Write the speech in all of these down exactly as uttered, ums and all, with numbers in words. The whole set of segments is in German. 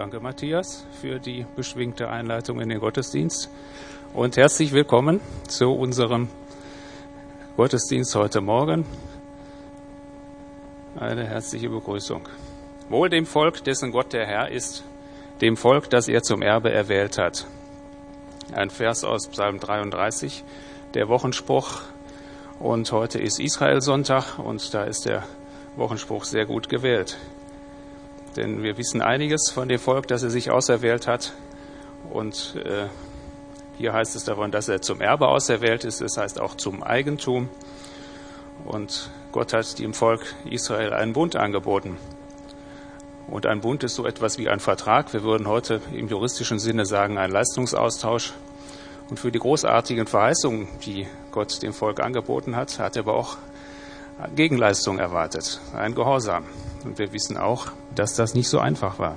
Danke, Matthias, für die beschwingte Einleitung in den Gottesdienst. Und herzlich willkommen zu unserem Gottesdienst heute Morgen. Eine herzliche Begrüßung. Wohl dem Volk, dessen Gott der Herr ist, dem Volk, das er zum Erbe erwählt hat. Ein Vers aus Psalm dreiunddreißig, der Wochenspruch. Und heute ist Israel-Sonntag und da ist der Wochenspruch sehr gut gewählt. Denn wir wissen einiges von dem Volk, das er sich auserwählt hat. Und äh, hier heißt es davon, dass er zum Erbe auserwählt ist, das heißt auch zum Eigentum. Und Gott hat dem Volk Israel einen Bund angeboten. Und ein Bund ist so etwas wie ein Vertrag. Wir würden heute im juristischen Sinne sagen, ein Leistungsaustausch. Und für die großartigen Verheißungen, die Gott dem Volk angeboten hat, hat er aber auch Gegenleistung erwartet, ein Gehorsam. Und wir wissen auch, dass das nicht so einfach war.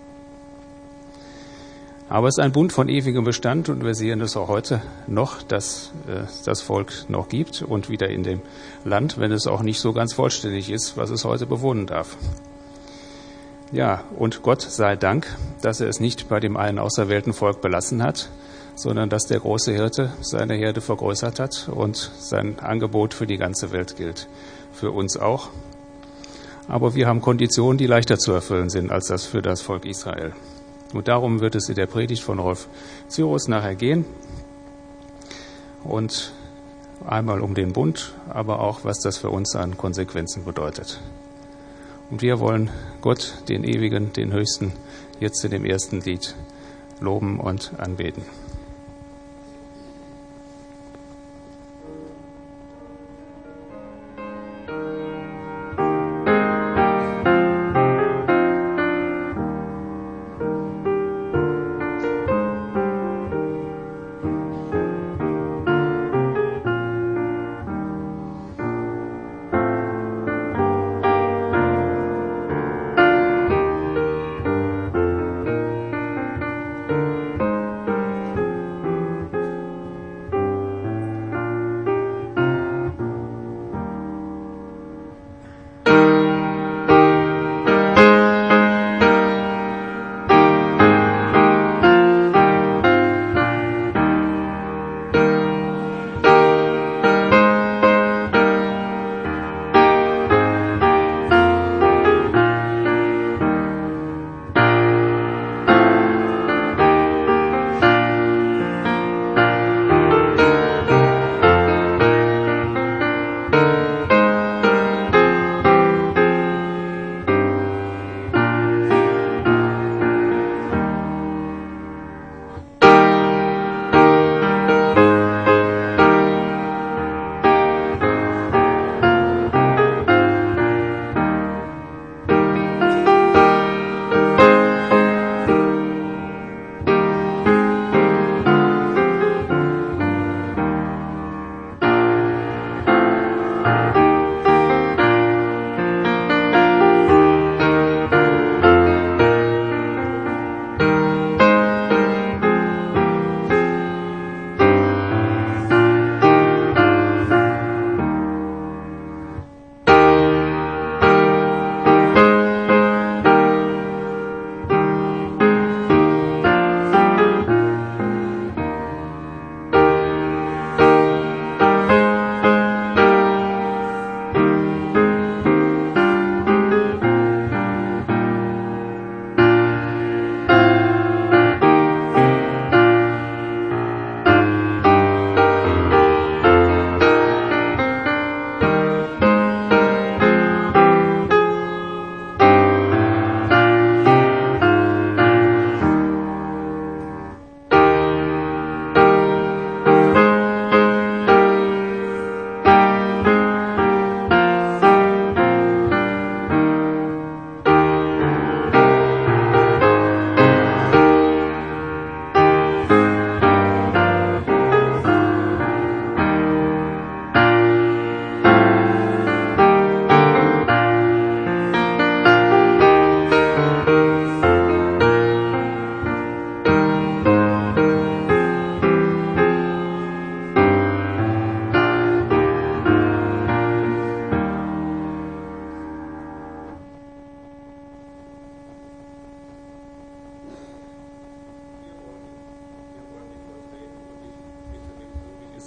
Aber es ist ein Bund von ewigem Bestand und wir sehen es auch heute noch, dass es das Volk noch gibt und wieder in dem Land, wenn es auch nicht so ganz vollständig ist, was es heute bewohnen darf. Ja, und Gott sei Dank, dass er es nicht bei dem einen auserwählten Volk belassen hat, sondern dass der große Hirte seine Herde vergrößert hat und sein Angebot für die ganze Welt gilt. Für uns auch. Aber wir haben Konditionen, die leichter zu erfüllen sind als das für das Volk Israel. Und darum wird es in der Predigt von Rolf Cyrus nachher gehen. Und einmal um den Bund, aber auch, was das für uns an Konsequenzen bedeutet. Und wir wollen Gott, den Ewigen, den Höchsten, jetzt in dem ersten Lied loben und anbeten.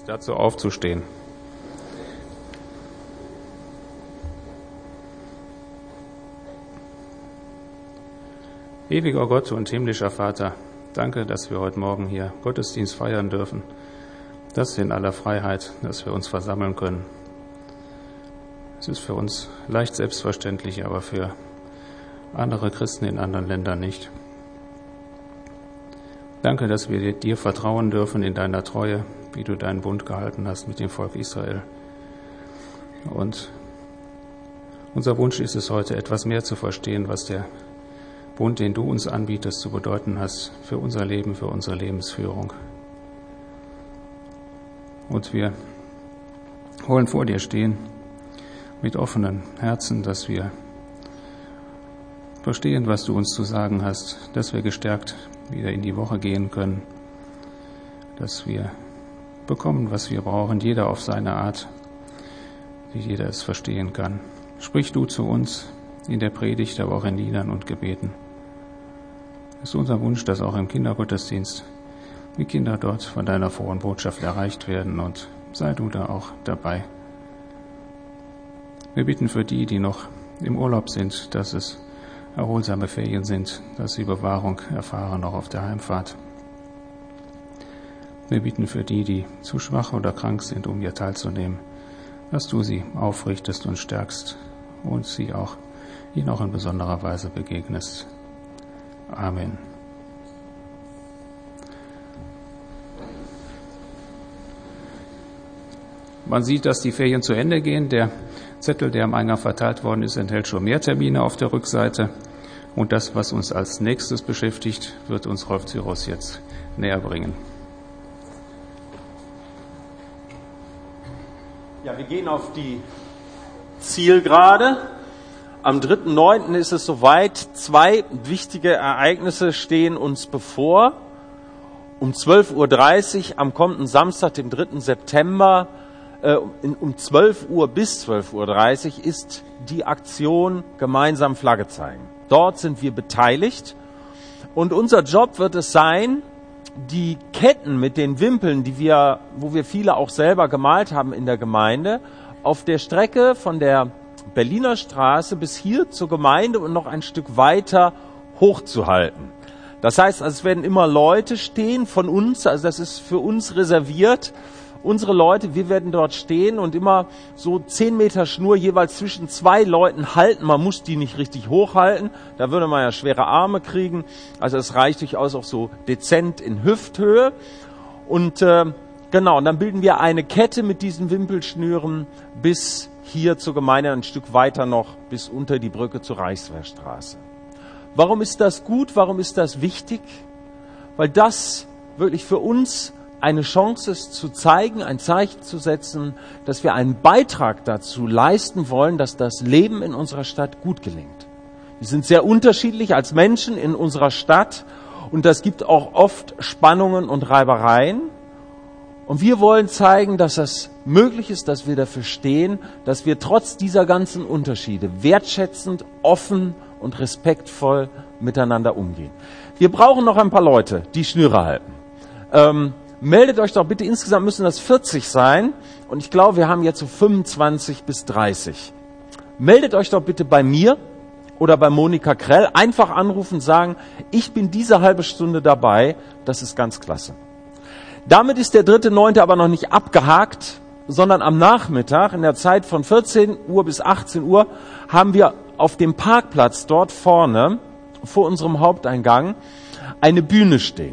dazu aufzustehen. Ewiger Gott und himmlischer Vater, danke, dass wir heute Morgen hier Gottesdienst feiern dürfen. Das in aller Freiheit, dass wir uns versammeln können. Es ist für uns leicht selbstverständlich, aber für andere Christen in anderen Ländern nicht. Danke, dass wir dir vertrauen dürfen in deiner Treue, wie du deinen Bund gehalten hast mit dem Volk Israel. Und unser Wunsch ist es heute, etwas mehr zu verstehen, was der Bund, den du uns anbietest, zu bedeuten hast für unser Leben, für unsere Lebensführung. Und wir wollen vor dir stehen mit offenen Herzen, dass wir verstehen, was du uns zu sagen hast, dass wir gestärkt wieder in die Woche gehen können, dass wir bekommen, was wir brauchen, jeder auf seine Art, wie jeder es verstehen kann. Sprich du zu uns in der Predigt, aber auch in Liedern und Gebeten. Es ist unser Wunsch, dass auch im Kindergottesdienst die Kinder dort von deiner frohen Botschaft erreicht werden, und sei du da auch dabei. Wir bitten für die, die noch im Urlaub sind, dass es erholsame Ferien sind, dass sie Bewahrung erfahren, auch auf der Heimfahrt. Wir bitten für die, die zu schwach oder krank sind, um hier teilzunehmen, dass du sie aufrichtest und stärkst und sie auch, ihnen auch in besonderer Weise begegnest. Amen. Man sieht, dass die Ferien zu Ende gehen. Der Zettel, der am Eingang verteilt worden ist, enthält schon mehr Termine auf der Rückseite. Und das, was uns als nächstes beschäftigt, wird uns Rolf Zyros jetzt näher bringen. Ja, wir gehen auf die Zielgerade. Am dritten neunten ist es soweit. Zwei wichtige Ereignisse stehen uns bevor. Um zwölf Uhr dreißig am kommenden Samstag, dem dritten September, äh, um zwölf Uhr bis zwölf Uhr dreißig ist die Aktion Gemeinsam Flagge zeigen. Dort sind wir beteiligt. Und unser Job wird es sein, die Ketten mit den Wimpeln, die wir, wo wir viele auch selber gemalt haben in der Gemeinde, auf der Strecke von der Berliner Straße bis hier zur Gemeinde und noch ein Stück weiter hochzuhalten. Das heißt, also es werden immer Leute stehen von uns, also das ist für uns reserviert. Unsere Leute, wir werden dort stehen und immer so zehn Meter Schnur jeweils zwischen zwei Leuten halten. Man muss die nicht richtig hochhalten, da würde man ja schwere Arme kriegen. Also es reicht durchaus auch so dezent in Hüfthöhe. Und äh, genau, und dann bilden wir eine Kette mit diesen Wimpelschnüren bis hier zur Gemeinde, ein Stück weiter noch bis unter die Brücke zur Reichswehrstraße. Warum ist das gut? Warum ist das wichtig? Weil das wirklich für uns eine Chance ist, zu zeigen, ein Zeichen zu setzen, dass wir einen Beitrag dazu leisten wollen, dass das Leben in unserer Stadt gut gelingt. Wir sind sehr unterschiedlich als Menschen in unserer Stadt und das gibt auch oft Spannungen und Reibereien. Und wir wollen zeigen, dass es möglich ist, dass wir dafür stehen, dass wir trotz dieser ganzen Unterschiede wertschätzend, offen und respektvoll miteinander umgehen. Wir brauchen noch ein paar Leute, die Schnüre halten. Ähm, meldet euch doch bitte, insgesamt müssen das vierzig sein und ich glaube, wir haben jetzt so fünfundzwanzig bis dreißig. Meldet euch doch bitte bei mir oder bei Monika Krell. Einfach anrufen, sagen, ich bin diese halbe Stunde dabei, das ist ganz klasse. Damit ist der dritte neunte aber noch nicht abgehakt, sondern am Nachmittag in der Zeit von vierzehn Uhr bis achtzehn Uhr haben wir auf dem Parkplatz dort vorne vor unserem Haupteingang eine Bühne stehen.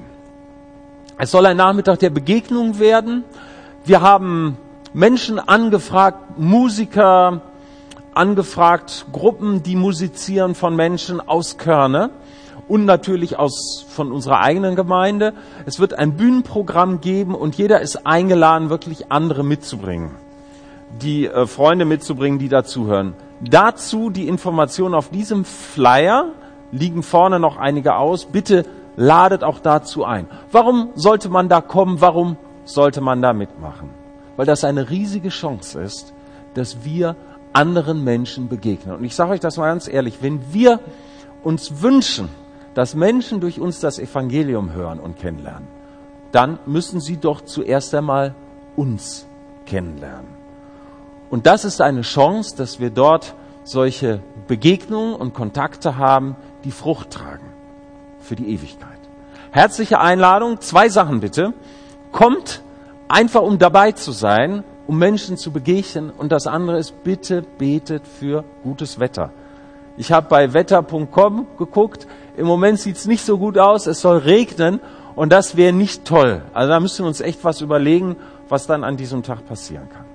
Es soll ein Nachmittag der Begegnung werden. Wir haben Menschen angefragt, Musiker angefragt, Gruppen, die musizieren von Menschen aus Körne. Und natürlich aus, von unserer eigenen Gemeinde. Es wird ein Bühnenprogramm geben und jeder ist eingeladen, wirklich andere mitzubringen. Die äh, Freunde mitzubringen, die dazuhören. Dazu die Informationen auf diesem Flyer, liegen vorne noch einige aus. Bitte ladet auch dazu ein. Warum sollte man da kommen? Warum sollte man da mitmachen? Weil das eine riesige Chance ist, dass wir anderen Menschen begegnen. Und ich sage euch das mal ganz ehrlich, wenn wir uns wünschen, dass Menschen durch uns das Evangelium hören und kennenlernen, dann müssen sie doch zuerst einmal uns kennenlernen. Und das ist eine Chance, dass wir dort solche Begegnungen und Kontakte haben, die Frucht tragen für die Ewigkeit. Herzliche Einladung, zwei Sachen bitte. Kommt einfach, um dabei zu sein, um Menschen zu begegnen. Und das andere ist, bitte betet für gutes Wetter. Ich habe bei wetter punkt com geguckt, im Moment sieht es nicht so gut aus, es soll regnen und das wäre nicht toll. Also da müssen wir uns echt was überlegen, was dann an diesem Tag passieren kann.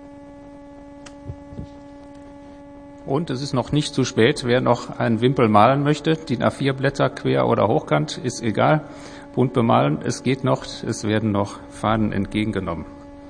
Und es ist noch nicht zu spät, wer noch einen Wimpel malen möchte, D I N A vier Blätter quer oder hochkant, ist egal, bunt bemalen, es geht noch, es werden noch Fahnen entgegengenommen.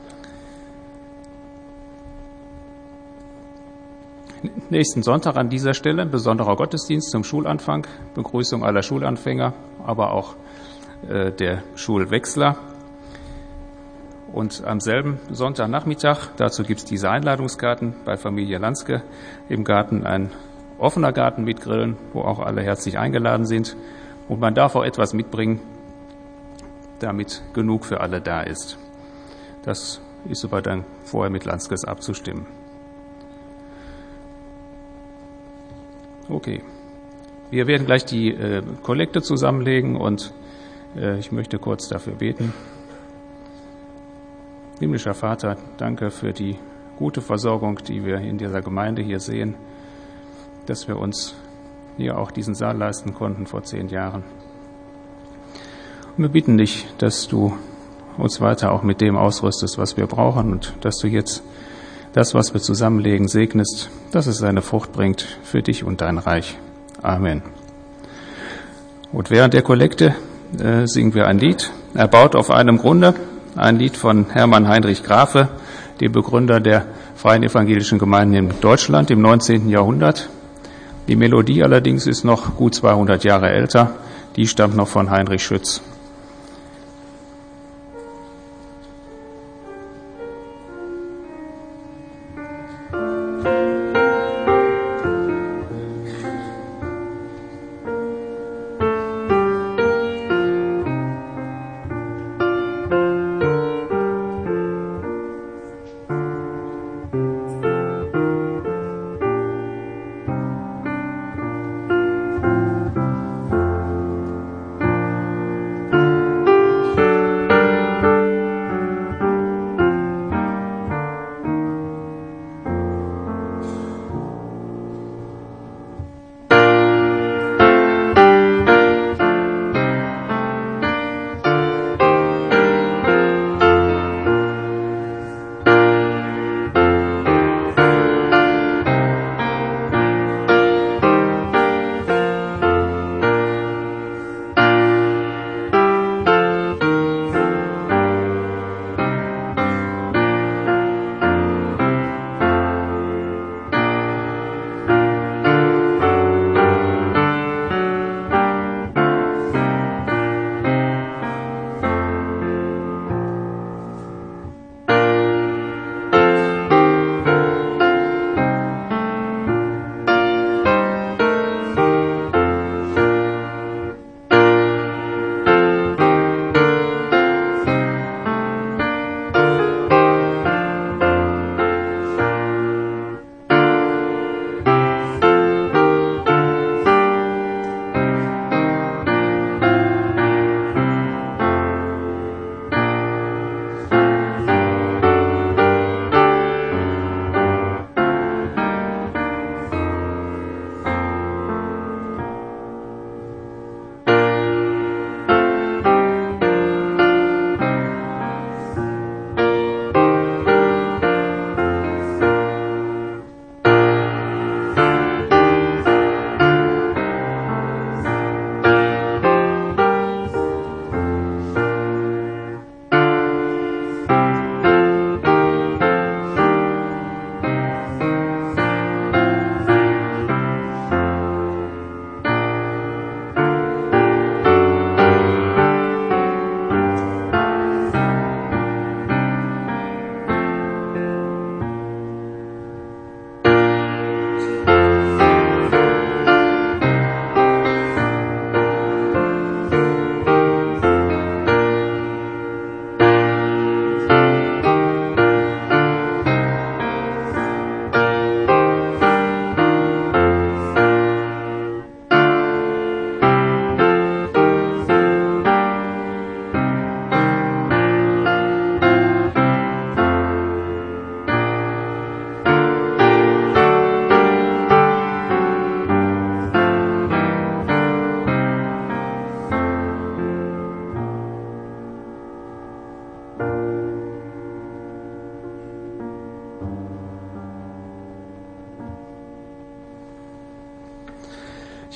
Nächsten Sonntag an dieser Stelle besonderer Gottesdienst zum Schulanfang, Begrüßung aller Schulanfänger, aber auch äh, der Schulwechsler. Und am selben Sonntagnachmittag, dazu gibt es diese Einladungskarten bei Familie Lanske im Garten, ein offener Garten mit Grillen, wo auch alle herzlich eingeladen sind. Und man darf auch etwas mitbringen, damit genug für alle da ist. Das ist aber dann vorher mit Lanskes abzustimmen. Okay, wir werden gleich die äh, Kollekte zusammenlegen und äh, ich möchte kurz dafür beten. Himmlischer Vater, danke für die gute Versorgung, die wir in dieser Gemeinde hier sehen, dass wir uns hier auch diesen Saal leisten konnten vor zehn Jahren. Und wir bitten dich, dass du uns weiter auch mit dem ausrüstest, was wir brauchen und dass du jetzt das, was wir zusammenlegen, segnest, dass es seine Frucht bringt für dich und dein Reich. Amen. Und während der Kollekte äh, singen wir ein Lied, erbaut auf einem Grunde, ein Lied von Hermann Heinrich Grafe, dem Begründer der Freien Evangelischen Gemeinden in Deutschland im neunzehnten Jahrhundert. Die Melodie allerdings ist noch gut zweihundert Jahre älter, die stammt noch von Heinrich Schütz.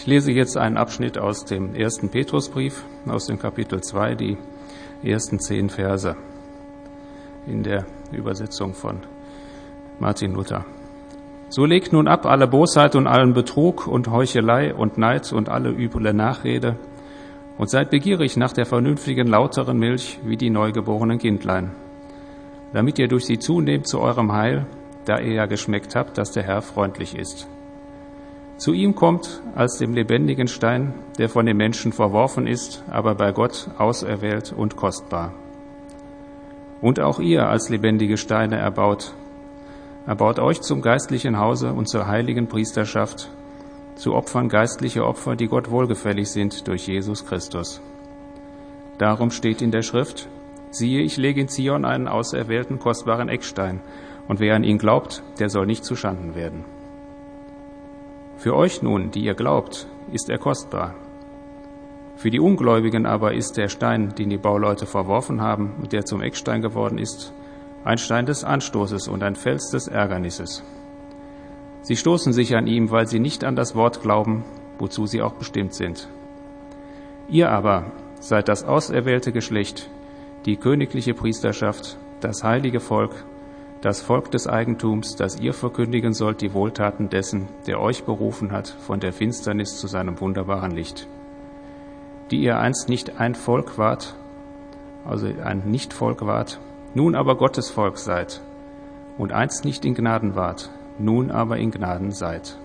Ich lese jetzt einen Abschnitt aus dem ersten Petrusbrief, aus dem Kapitel zwei, die ersten zehn Verse in der Übersetzung von Martin Luther. So legt nun ab alle Bosheit und allen Betrug und Heuchelei und Neid und alle üble Nachrede und seid begierig nach der vernünftigen, lauteren Milch wie die neugeborenen Kindlein, damit ihr durch sie zunehmt zu eurem Heil, da ihr ja geschmeckt habt, dass der Herr freundlich ist. Zu ihm kommt als dem lebendigen Stein, der von den Menschen verworfen ist, aber bei Gott auserwählt und kostbar. Und auch ihr als lebendige Steine erbaut, erbaut euch zum geistlichen Hause und zur heiligen Priesterschaft, zu Opfern geistliche Opfer, die Gott wohlgefällig sind durch Jesus Christus. Darum steht in der Schrift: Siehe, ich lege in Zion einen auserwählten, kostbaren Eckstein, und wer an ihn glaubt, der soll nicht zuschanden werden. Für euch nun, die ihr glaubt, ist er kostbar. Für die Ungläubigen aber ist der Stein, den die Bauleute verworfen haben und der zum Eckstein geworden ist, ein Stein des Anstoßes und ein Fels des Ärgernisses. Sie stoßen sich an ihm, weil sie nicht an das Wort glauben, wozu sie auch bestimmt sind. Ihr aber seid das auserwählte Geschlecht, die königliche Priesterschaft, das heilige Volk, das Volk des Eigentums, das ihr verkündigen sollt die Wohltaten dessen, der euch berufen hat von der Finsternis zu seinem wunderbaren Licht, die ihr einst nicht ein Volk wart, also ein Nichtvolk wart, nun aber Gottes Volk seid, und einst nicht in Gnaden wart, nun aber in Gnaden seid.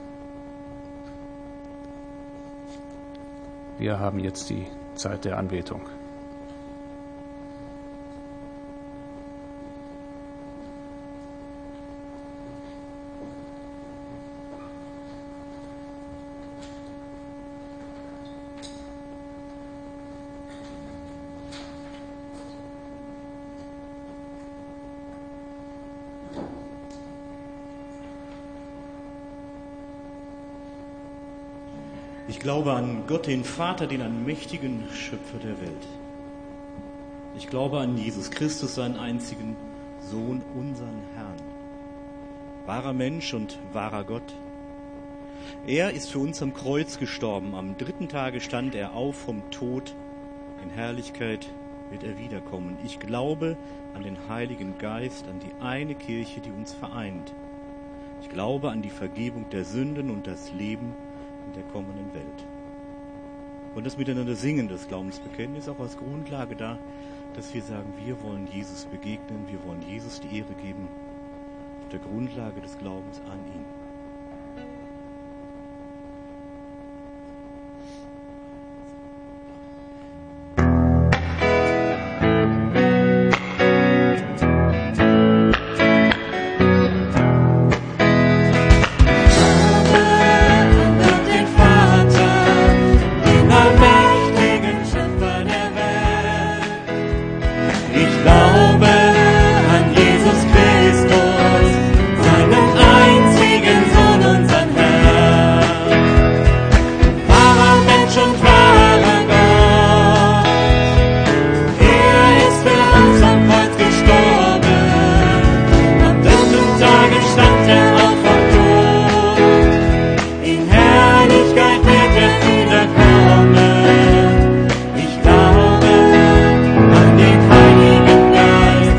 Wir haben jetzt die Zeit der Anbetung. Ich glaube an Gott, den Vater, den allmächtigen Schöpfer der Welt. Ich glaube an Jesus Christus, seinen einzigen Sohn, unseren Herrn. Wahrer Mensch und wahrer Gott. Er ist für uns am Kreuz gestorben. Am dritten Tage stand er auf vom Tod. In Herrlichkeit wird er wiederkommen. Ich glaube an den Heiligen Geist, an die eine Kirche, die uns vereint. Ich glaube an die Vergebung der Sünden und das Leben in der kommenden Welt. Und das Miteinander Singen des Glaubensbekenntnisses auch als Grundlage da, dass wir sagen, wir wollen Jesus begegnen, wir wollen Jesus die Ehre geben, auf der Grundlage des Glaubens an ihn. Heiligen Geist.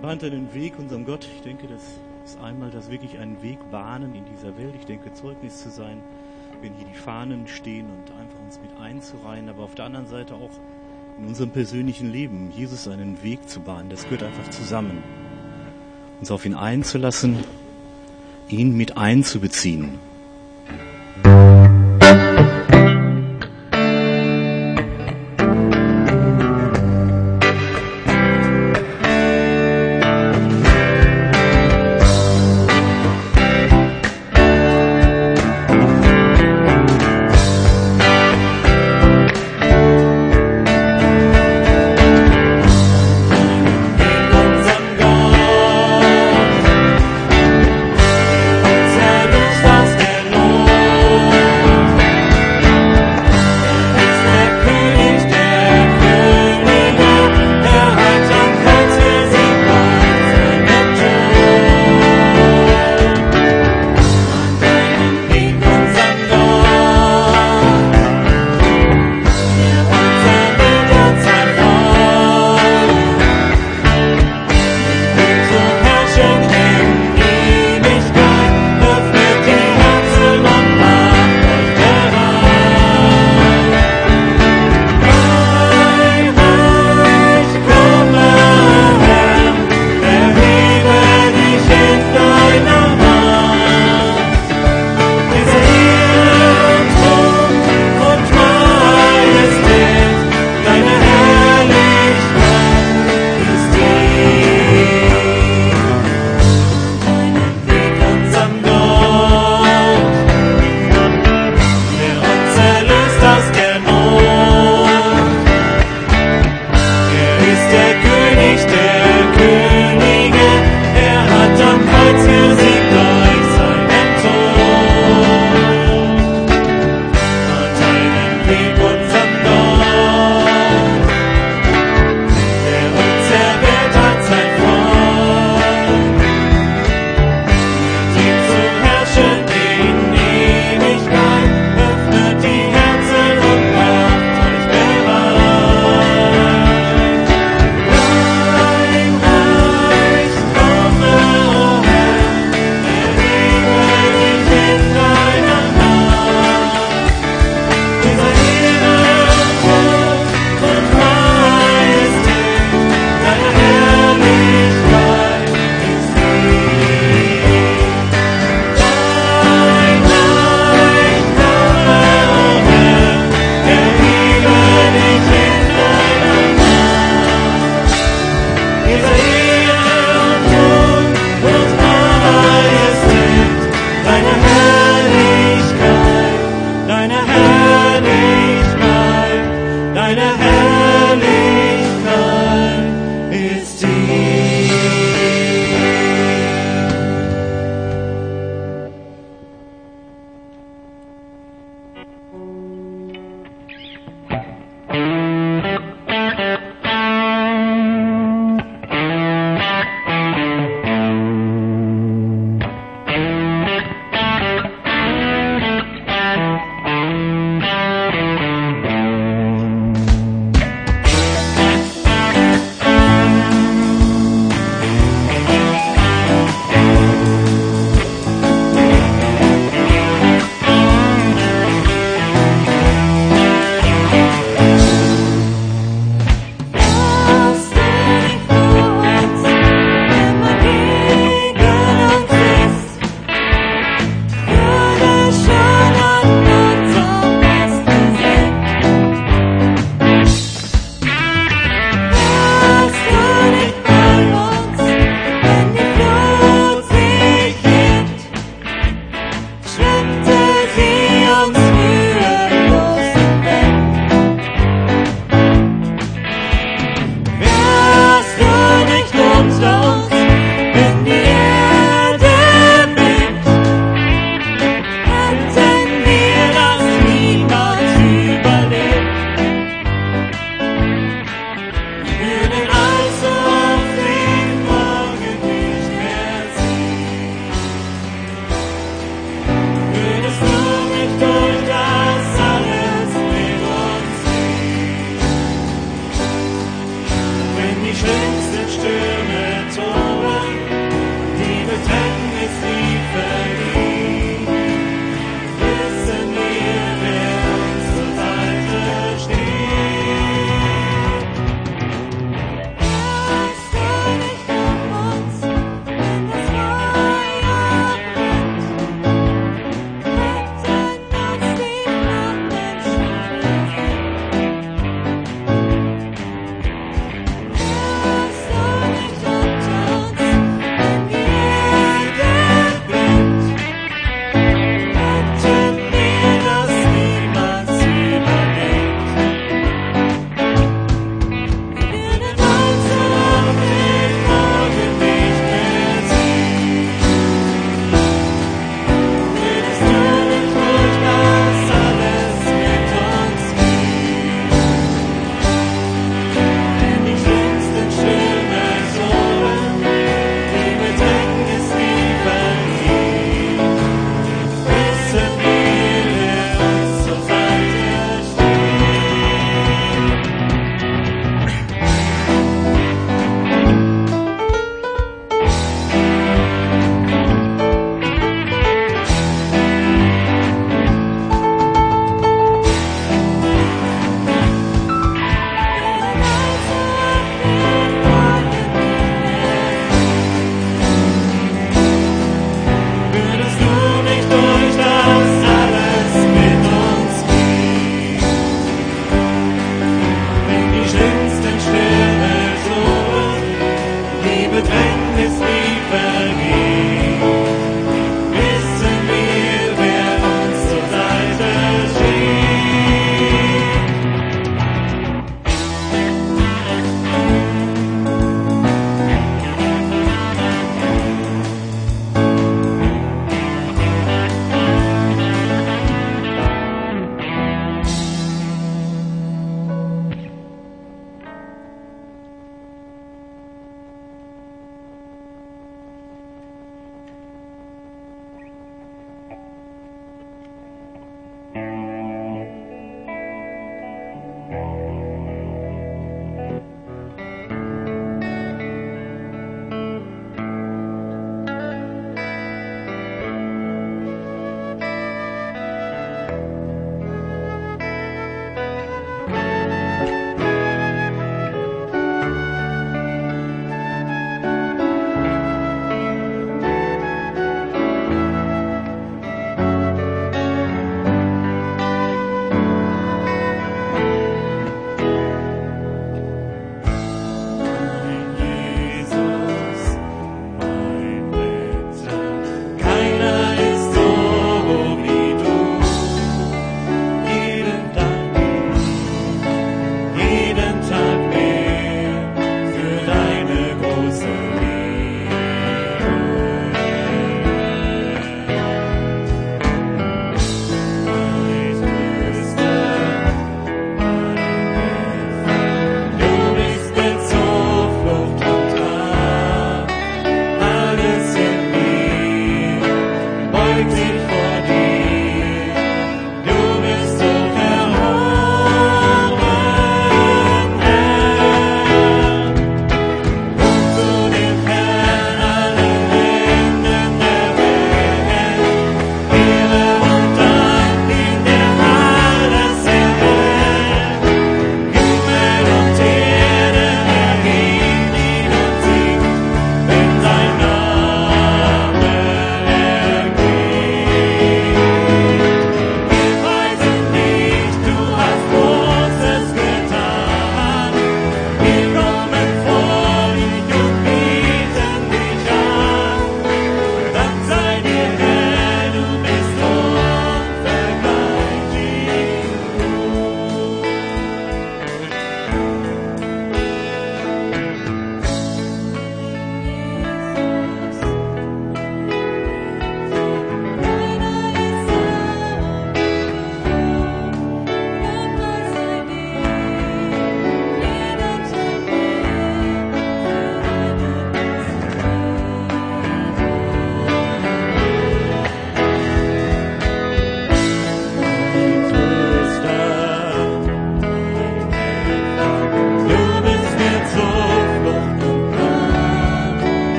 bahnt einen Weg, unserem Gott. Ich denke, das ist einmal das wirklich einen Weg bahnen in dieser Welt. Ich denke, Zeugnis zu sein, wenn hier die Fahnen stehen und einfach uns mit einzureihen, aber auf der anderen Seite auch in unserem persönlichen Leben, Jesus einen Weg zu bahnen. Das gehört einfach zusammen. Uns auf ihn einzulassen, ihn mit einzubeziehen. Stars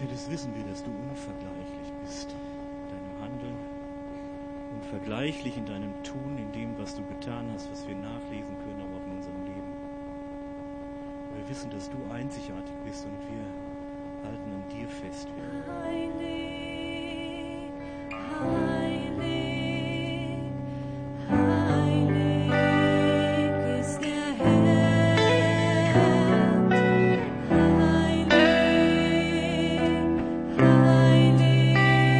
das wissen wir, dass du unvergleichlich bist in deinem Handeln, unvergleichlich in deinem Tun, in dem, was du getan hast, was wir nachlesen können, aber auch in unserem Leben. Wir wissen, dass du einzigartig bist und wir halten an dir fest. Heilig, heilig, heilig ist der Herr. Heilig, heilig,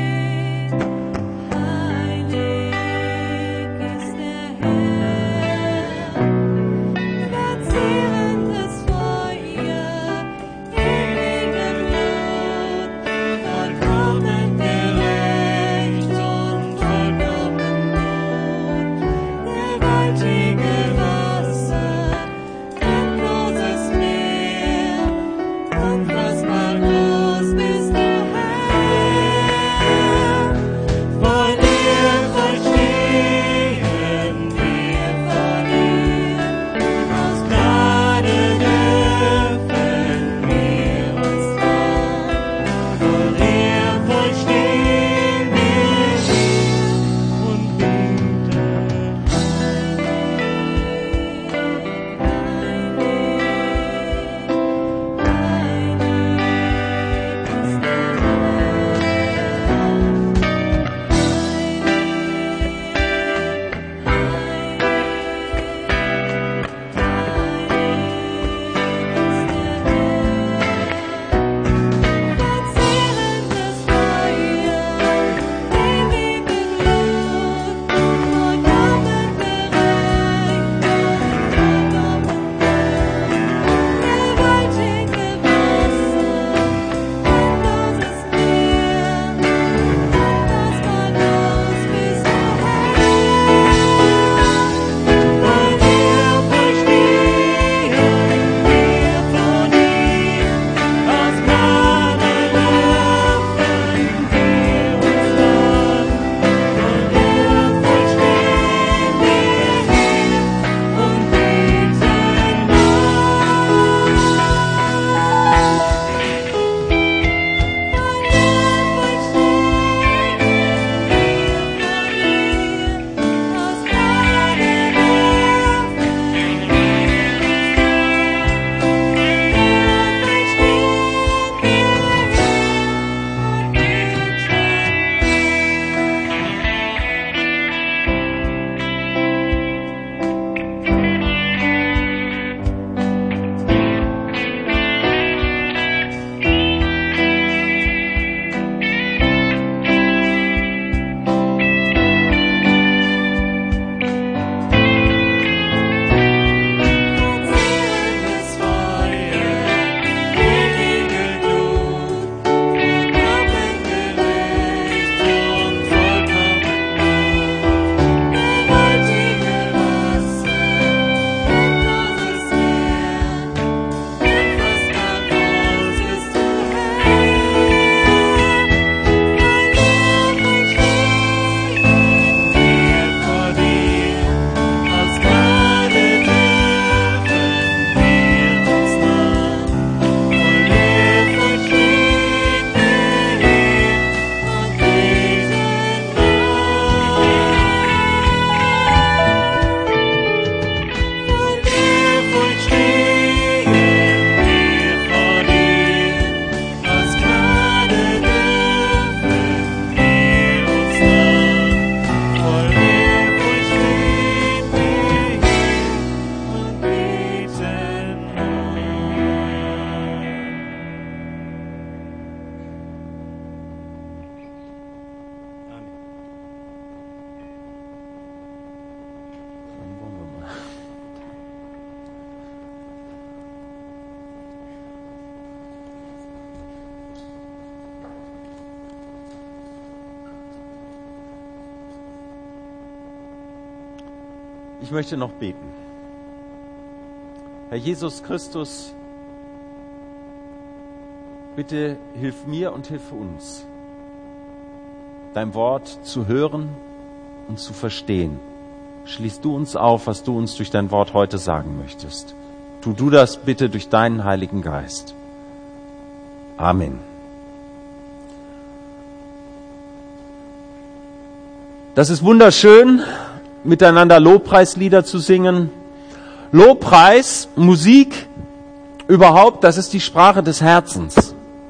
heilig ist der Herr. Verzehrendes Feuer, ewige Glut, vollkommen gerecht und vollkommen gut. Gewaltige Wasser, endloses Meer, unfassbar groß bist du, Herr. Vor dir verstehen wir vor dir, aus Gnade dürfen wir uns trauen. Vor dir verstehen wir und verzehrendes Feuer, ewige Glut, vollkommen gerecht und vollkommen gut. Gewaltige Wasser, endloses Meer, unfassbar groß bist du, Herr. Vor dir verstehen wir von dir, aus Gnade dürfen wir uns trauen. Vor dir verstehen wir und bieten verzehrendes Feuer, ewige Glut, vollkommen gerecht und vollkommen gut. Gewaltige Wasser, endloses Meer, unfassbar groß bist du, Herr. Vor dir verstehen wir vor dir, aus Gnade dürfen wir uns trauen. Vor dir verstehen wir und bieten Vor dir verstehen wir vor dir, aus Gnade dürfen wir uns trauen. Vor dir verstehen wir und bieten Amen. Dann wollen wir mal. Ich möchte noch beten. Herr Jesus Christus, bitte hilf mir und hilf uns, dein Wort zu hören und zu verstehen. Schließ du uns auf, was du uns durch dein Wort heute sagen möchtest. Tu du das bitte durch deinen Heiligen Geist. Amen. Das ist wunderschön, miteinander Lobpreislieder zu singen. Lobpreis, Musik, überhaupt, das ist die Sprache des Herzens.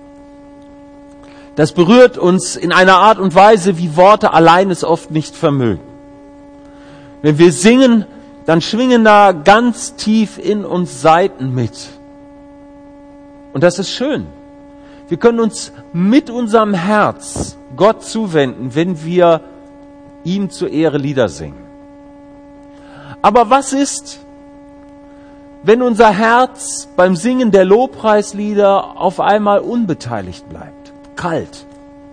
Das berührt uns in einer Art und Weise, wie Worte allein es oft nicht vermögen. Wenn wir singen, dann schwingen da ganz tief in uns Saiten mit. Und das ist schön. Wir können uns mit unserem Herz Gott zuwenden, wenn wir ihm zur Ehre Lieder singen. Aber was ist, wenn unser Herz beim Singen der Lobpreislieder auf einmal unbeteiligt bleibt, kalt?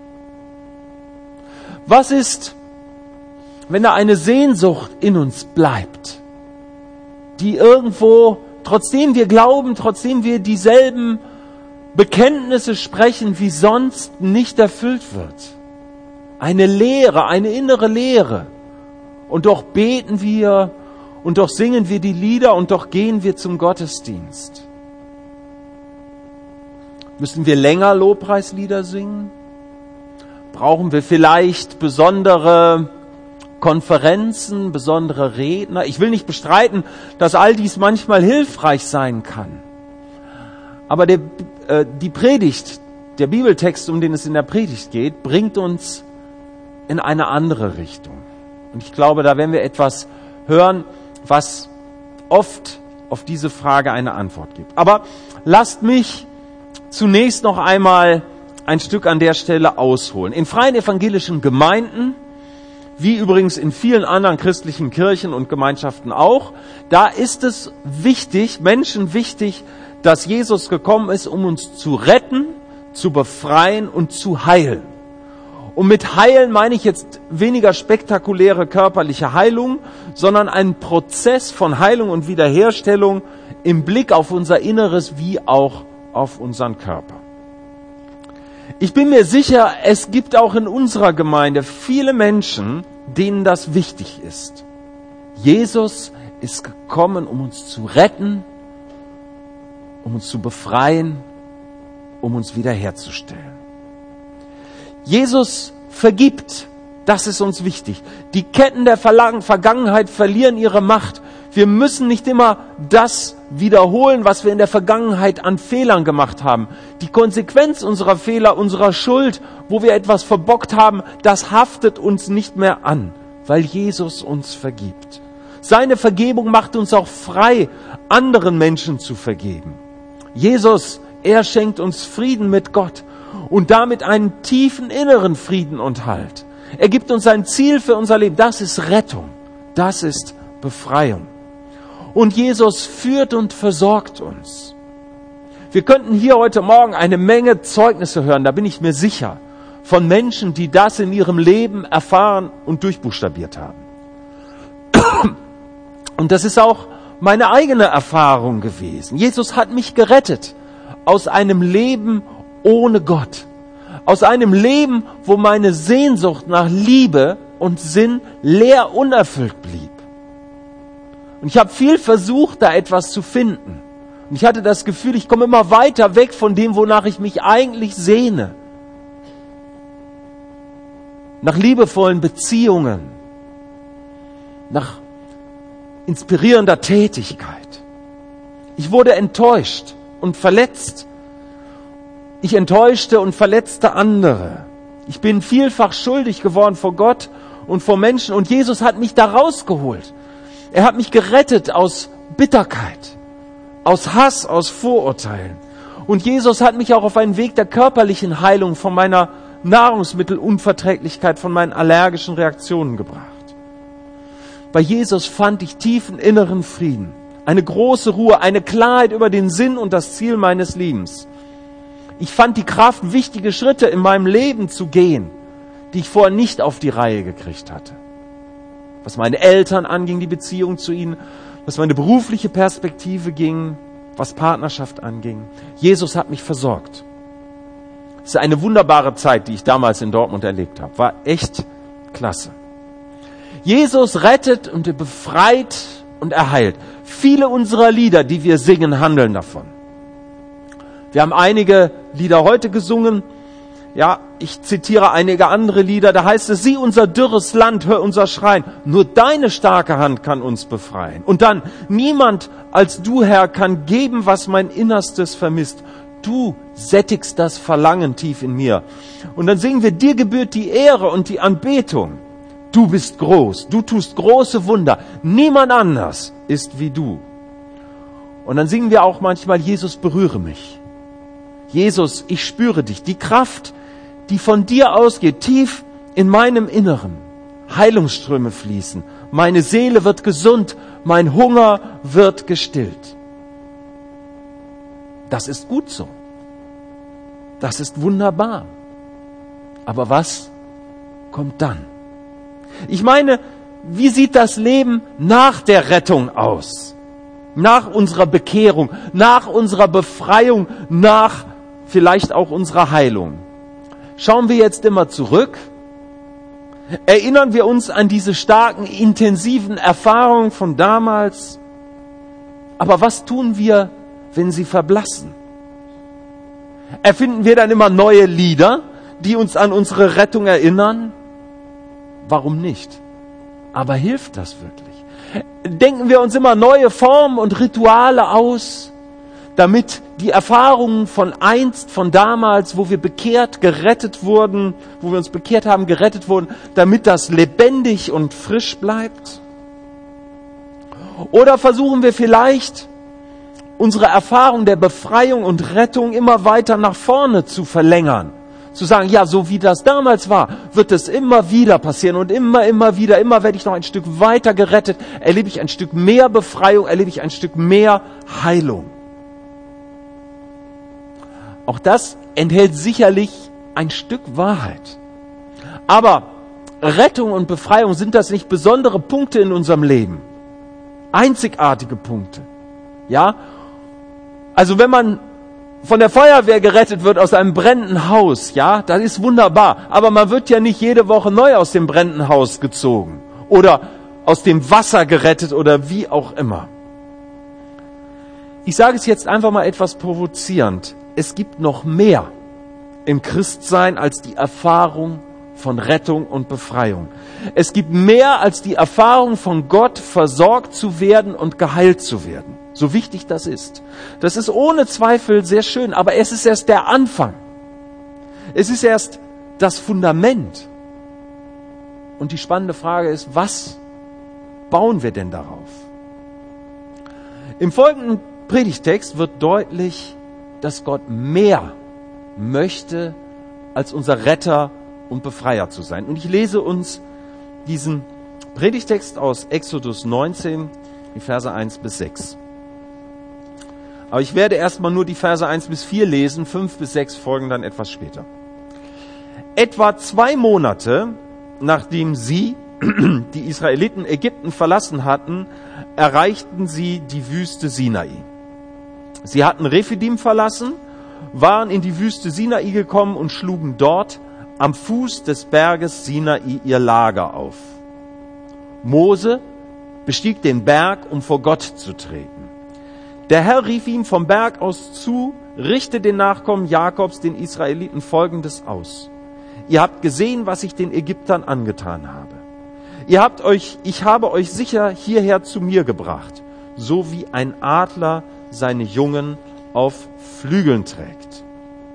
Was ist, wenn da eine Sehnsucht in uns bleibt, die irgendwo, trotzdem wir glauben, trotzdem wir dieselben Bekenntnisse sprechen, wie sonst, nicht erfüllt wird? Eine Leere, eine innere Leere. Und doch beten wir, und doch singen wir die Lieder, und doch gehen wir zum Gottesdienst. Müssen wir länger Lobpreislieder singen? Brauchen wir vielleicht besondere Konferenzen, besondere Redner? Ich will nicht bestreiten, dass all dies manchmal hilfreich sein kann. Aber der, äh, die Predigt, der Bibeltext, um den es in der Predigt geht, bringt uns in eine andere Richtung. Und ich glaube, da werden wir etwas hören, was oft auf diese Frage eine Antwort gibt. Aber lasst mich zunächst noch einmal ein Stück an der Stelle ausholen. In freien evangelischen Gemeinden, wie übrigens in vielen anderen christlichen Kirchen und Gemeinschaften auch, da ist es wichtig, Menschen wichtig, dass Jesus gekommen ist, um uns zu retten, zu befreien und zu heilen. Und mit heilen meine ich jetzt weniger spektakuläre körperliche Heilung, sondern einen Prozess von Heilung und Wiederherstellung im Blick auf unser Inneres wie auch auf unseren Körper. Ich bin mir sicher, es gibt auch in unserer Gemeinde viele Menschen, denen das wichtig ist. Jesus ist gekommen, um uns zu retten, um uns zu befreien, um uns wiederherzustellen. Jesus vergibt, das ist uns wichtig. Die Ketten der Vergangenheit verlieren ihre Macht. Wir müssen nicht immer das wiederholen, was wir in der Vergangenheit an Fehlern gemacht haben. Die Konsequenz unserer Fehler, unserer Schuld, wo wir etwas verbockt haben, das haftet uns nicht mehr an, weil Jesus uns vergibt. Seine Vergebung macht uns auch frei, anderen Menschen zu vergeben. Jesus, er schenkt uns Frieden mit Gott und damit einen tiefen inneren Frieden und Halt. Er gibt uns ein Ziel für unser Leben. Das ist Rettung. Das ist Befreiung. Und Jesus führt und versorgt uns. Wir könnten hier heute Morgen eine Menge Zeugnisse hören, da bin ich mir sicher, von Menschen, die das in ihrem Leben erfahren und durchbuchstabiert haben. Und das ist auch meine eigene Erfahrung gewesen. Jesus hat mich gerettet aus einem Leben ohne Gott. Aus einem Leben, wo meine Sehnsucht nach Liebe und Sinn leer unerfüllt blieb. Und ich habe viel versucht, da etwas zu finden. Und ich hatte das Gefühl, ich komme immer weiter weg von dem, wonach ich mich eigentlich sehne. Nach liebevollen Beziehungen. Nach inspirierender Tätigkeit. Ich wurde enttäuscht und verletzt. Ich enttäuschte und verletzte andere. Ich bin vielfach schuldig geworden vor Gott und vor Menschen. Und Jesus hat mich da rausgeholt. Er hat mich gerettet aus Bitterkeit, aus Hass, aus Vorurteilen. Und Jesus hat mich auch auf einen Weg der körperlichen Heilung von meiner Nahrungsmittelunverträglichkeit, von meinen allergischen Reaktionen gebracht. Bei Jesus fand ich tiefen inneren Frieden, eine große Ruhe, eine Klarheit über den Sinn und das Ziel meines Lebens. Ich fand die Kraft, wichtige Schritte in meinem Leben zu gehen, die ich vorher nicht auf die Reihe gekriegt hatte. Was meine Eltern anging, die Beziehung zu ihnen, was meine berufliche Perspektive ging, was Partnerschaft anging. Jesus hat mich versorgt. Es ist eine wunderbare Zeit, die ich damals in Dortmund erlebt habe. War echt klasse. Jesus rettet und er befreit und er heilt. Viele unserer Lieder, die wir singen, handeln davon. Wir haben einige Lieder heute gesungen. Ja, ich zitiere einige andere Lieder, da heißt es, sieh unser dürres Land, hör unser Schreien, nur deine starke Hand kann uns befreien. Und dann, niemand als du, Herr, kann geben, was mein Innerstes vermisst. Du sättigst das Verlangen tief in mir. Und dann singen wir, dir gebührt die Ehre und die Anbetung. Du bist groß, du tust große Wunder, niemand anders ist wie du. Und dann singen wir auch manchmal, Jesus, berühre mich. Jesus, ich spüre dich, die Kraft, die von dir ausgeht, tief in meinem Inneren. Heilungsströme fließen, meine Seele wird gesund, mein Hunger wird gestillt. Das ist gut so. Das ist wunderbar. Aber was kommt dann? Ich meine, wie sieht das Leben nach der Rettung aus? Nach unserer Bekehrung, nach unserer Befreiung, nach vielleicht auch unserer Heilung. Schauen wir jetzt immer zurück? Erinnern wir uns an diese starken, intensiven Erfahrungen von damals? Aber was tun wir, wenn sie verblassen? Erfinden wir dann immer neue Lieder, die uns an unsere Rettung erinnern? Warum nicht? Aber hilft das wirklich? Denken wir uns immer neue Formen und Rituale aus, damit die Erfahrungen von einst, von damals, wo wir bekehrt, gerettet wurden, wo wir uns bekehrt haben, gerettet wurden, damit das lebendig und frisch bleibt? Oder versuchen wir vielleicht, unsere Erfahrung der Befreiung und Rettung immer weiter nach vorne zu verlängern? Zu sagen, ja, so wie das damals war, wird es immer wieder passieren und immer, immer wieder, immer werde ich noch ein Stück weiter gerettet, erlebe ich ein Stück mehr Befreiung, erlebe ich ein Stück mehr Heilung. Auch das enthält sicherlich ein Stück Wahrheit. Aber Rettung und Befreiung, sind das nicht besondere Punkte in unserem Leben? Einzigartige Punkte. Ja? Also wenn man von der Feuerwehr gerettet wird aus einem brennenden Haus, ja, das ist wunderbar. Aber man wird ja nicht jede Woche neu aus dem brennenden Haus gezogen oder aus dem Wasser gerettet oder wie auch immer. Ich sage es jetzt einfach mal etwas provozierend. Es gibt noch mehr im Christsein als die Erfahrung von Rettung und Befreiung. Es gibt mehr als die Erfahrung von Gott, versorgt zu werden und geheilt zu werden. So wichtig das ist. Das ist ohne Zweifel sehr schön, aber es ist erst der Anfang. Es ist erst das Fundament. Und die spannende Frage ist, was bauen wir denn darauf? Im folgenden Predigtext wird deutlich, dass Gott mehr möchte, als unser Retter und Befreier zu sein. Und ich lese uns diesen Predigtext aus Exodus neunzehn, die Verse eins bis sechs. Aber ich werde erstmal nur die Verse eins bis vier lesen, fünf bis sechs folgen dann etwas später. Etwa zwei Monate, nachdem sie, die Israeliten, Ägypten verlassen hatten, erreichten sie die Wüste Sinai. Sie hatten Rephidim verlassen, waren in die Wüste Sinai gekommen und schlugen dort am Fuß des Berges Sinai ihr Lager auf. Mose bestieg den Berg, um vor Gott zu treten. Der Herr rief ihm vom Berg aus zu, richte den Nachkommen Jakobs, den Israeliten, Folgendes aus. Ihr habt gesehen, was ich den Ägyptern angetan habe. Ihr habt euch, ich habe euch sicher hierher zu mir gebracht, so wie ein Adler seine Jungen auf Flügeln trägt.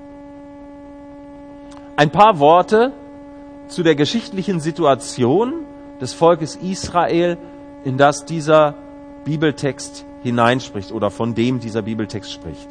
Ein paar Worte zu der geschichtlichen Situation des Volkes Israel, in das dieser Bibeltext hineinspricht oder von dem dieser Bibeltext spricht.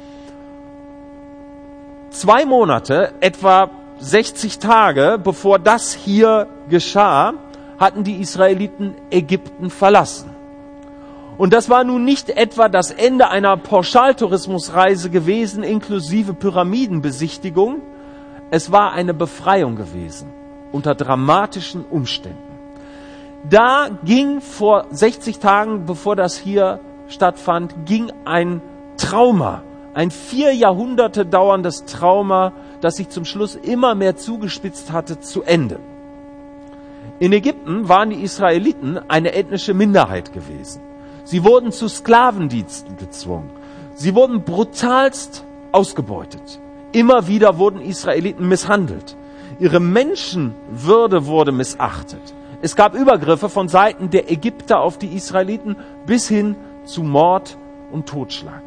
Zwei Monate, etwa sechzig Tage, bevor das hier geschah, hatten die Israeliten Ägypten verlassen. Und das war nun nicht etwa das Ende einer Pauschaltourismusreise gewesen, inklusive Pyramidenbesichtigung. Es war eine Befreiung gewesen, unter dramatischen Umständen. Da ging vor sechzig Tagen, bevor das hier stattfand, ging ein Trauma, ein vier Jahrhunderte dauerndes Trauma, das sich zum Schluss immer mehr zugespitzt hatte, zu Ende. In Ägypten waren die Israeliten eine ethnische Minderheit gewesen. Sie wurden zu Sklavendiensten gezwungen. Sie wurden brutalst ausgebeutet. Immer wieder wurden Israeliten misshandelt. Ihre Menschenwürde wurde missachtet. Es gab Übergriffe von Seiten der Ägypter auf die Israeliten bis hin zu Mord und Totschlag.